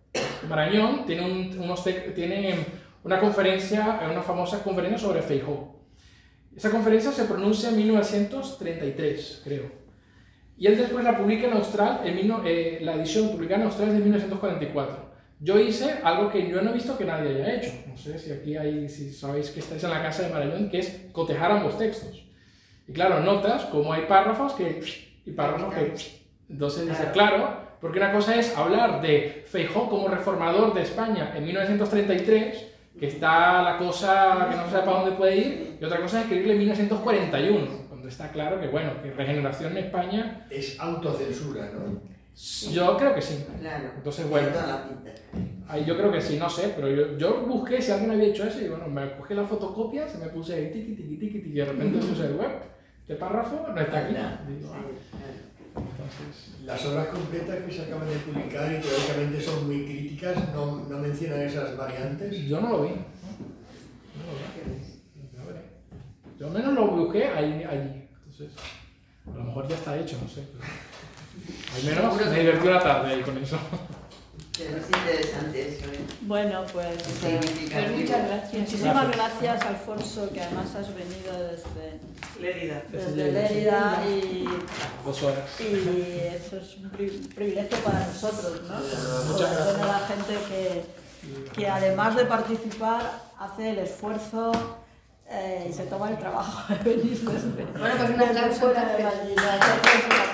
Marañón tiene, un, unos tiene una conferencia, una famosa conferencia sobre Feijóo. Esa conferencia se pronuncia en mil novecientos treinta y tres, creo. Y él después la publica en Austral, en, eh, la edición publicada en Austral es de mil novecientos cuarenta y cuatro. Yo hice algo que yo no he visto que nadie haya hecho. No sé si aquí hay, si sabéis que estáis en la casa de Marañón, que es cotejar ambos textos. Y claro, notas como hay párrafos que... y párrafos que... Entonces dice, claro, porque una cosa es hablar de Feijóo como reformador de España en mil novecientos treinta y tres, que está la cosa que no sabe para dónde puede ir, y otra cosa es escribirle en mil novecientos cuarenta y uno. Está claro que, bueno, que regeneración en España... Es autocensura, ¿no? Yo creo que sí. Claro. Entonces, bueno, ahí yo creo que sí, no sé, pero yo, yo busqué si alguien había hecho eso y, bueno, me cogí la fotocopia, se me puse ahí, tiqui, tiqui, tiqui, tiqui, y de repente puse el web, este párrafo no está aquí. Digo, ah. Entonces... Las obras completas que se acaban de publicar y teóricamente son muy críticas, ¿no, no mencionan esas variantes? Yo no lo vi. No, no lo vi. No lo vi. Yo al menos lo busqué ahí, allí. Entonces, a lo mejor ya está hecho, no sé. Pero al menos me divertí una tarde ahí con eso. Es interesante eso, ¿eh? Bueno, pues, Pues muchas gracias. muchísimas gracias, Alfonso, que además has venido desde Lérida. desde Lérida y, Dos horas. y eso es un pri- privilegio para nosotros, ¿no? Muchas Poder gracias. tener a gente que, que además de participar hace el esfuerzo eh, y se toma el trabajo de venir desde, Bueno, pues un desde aplauso, fuera de entonces. la línea.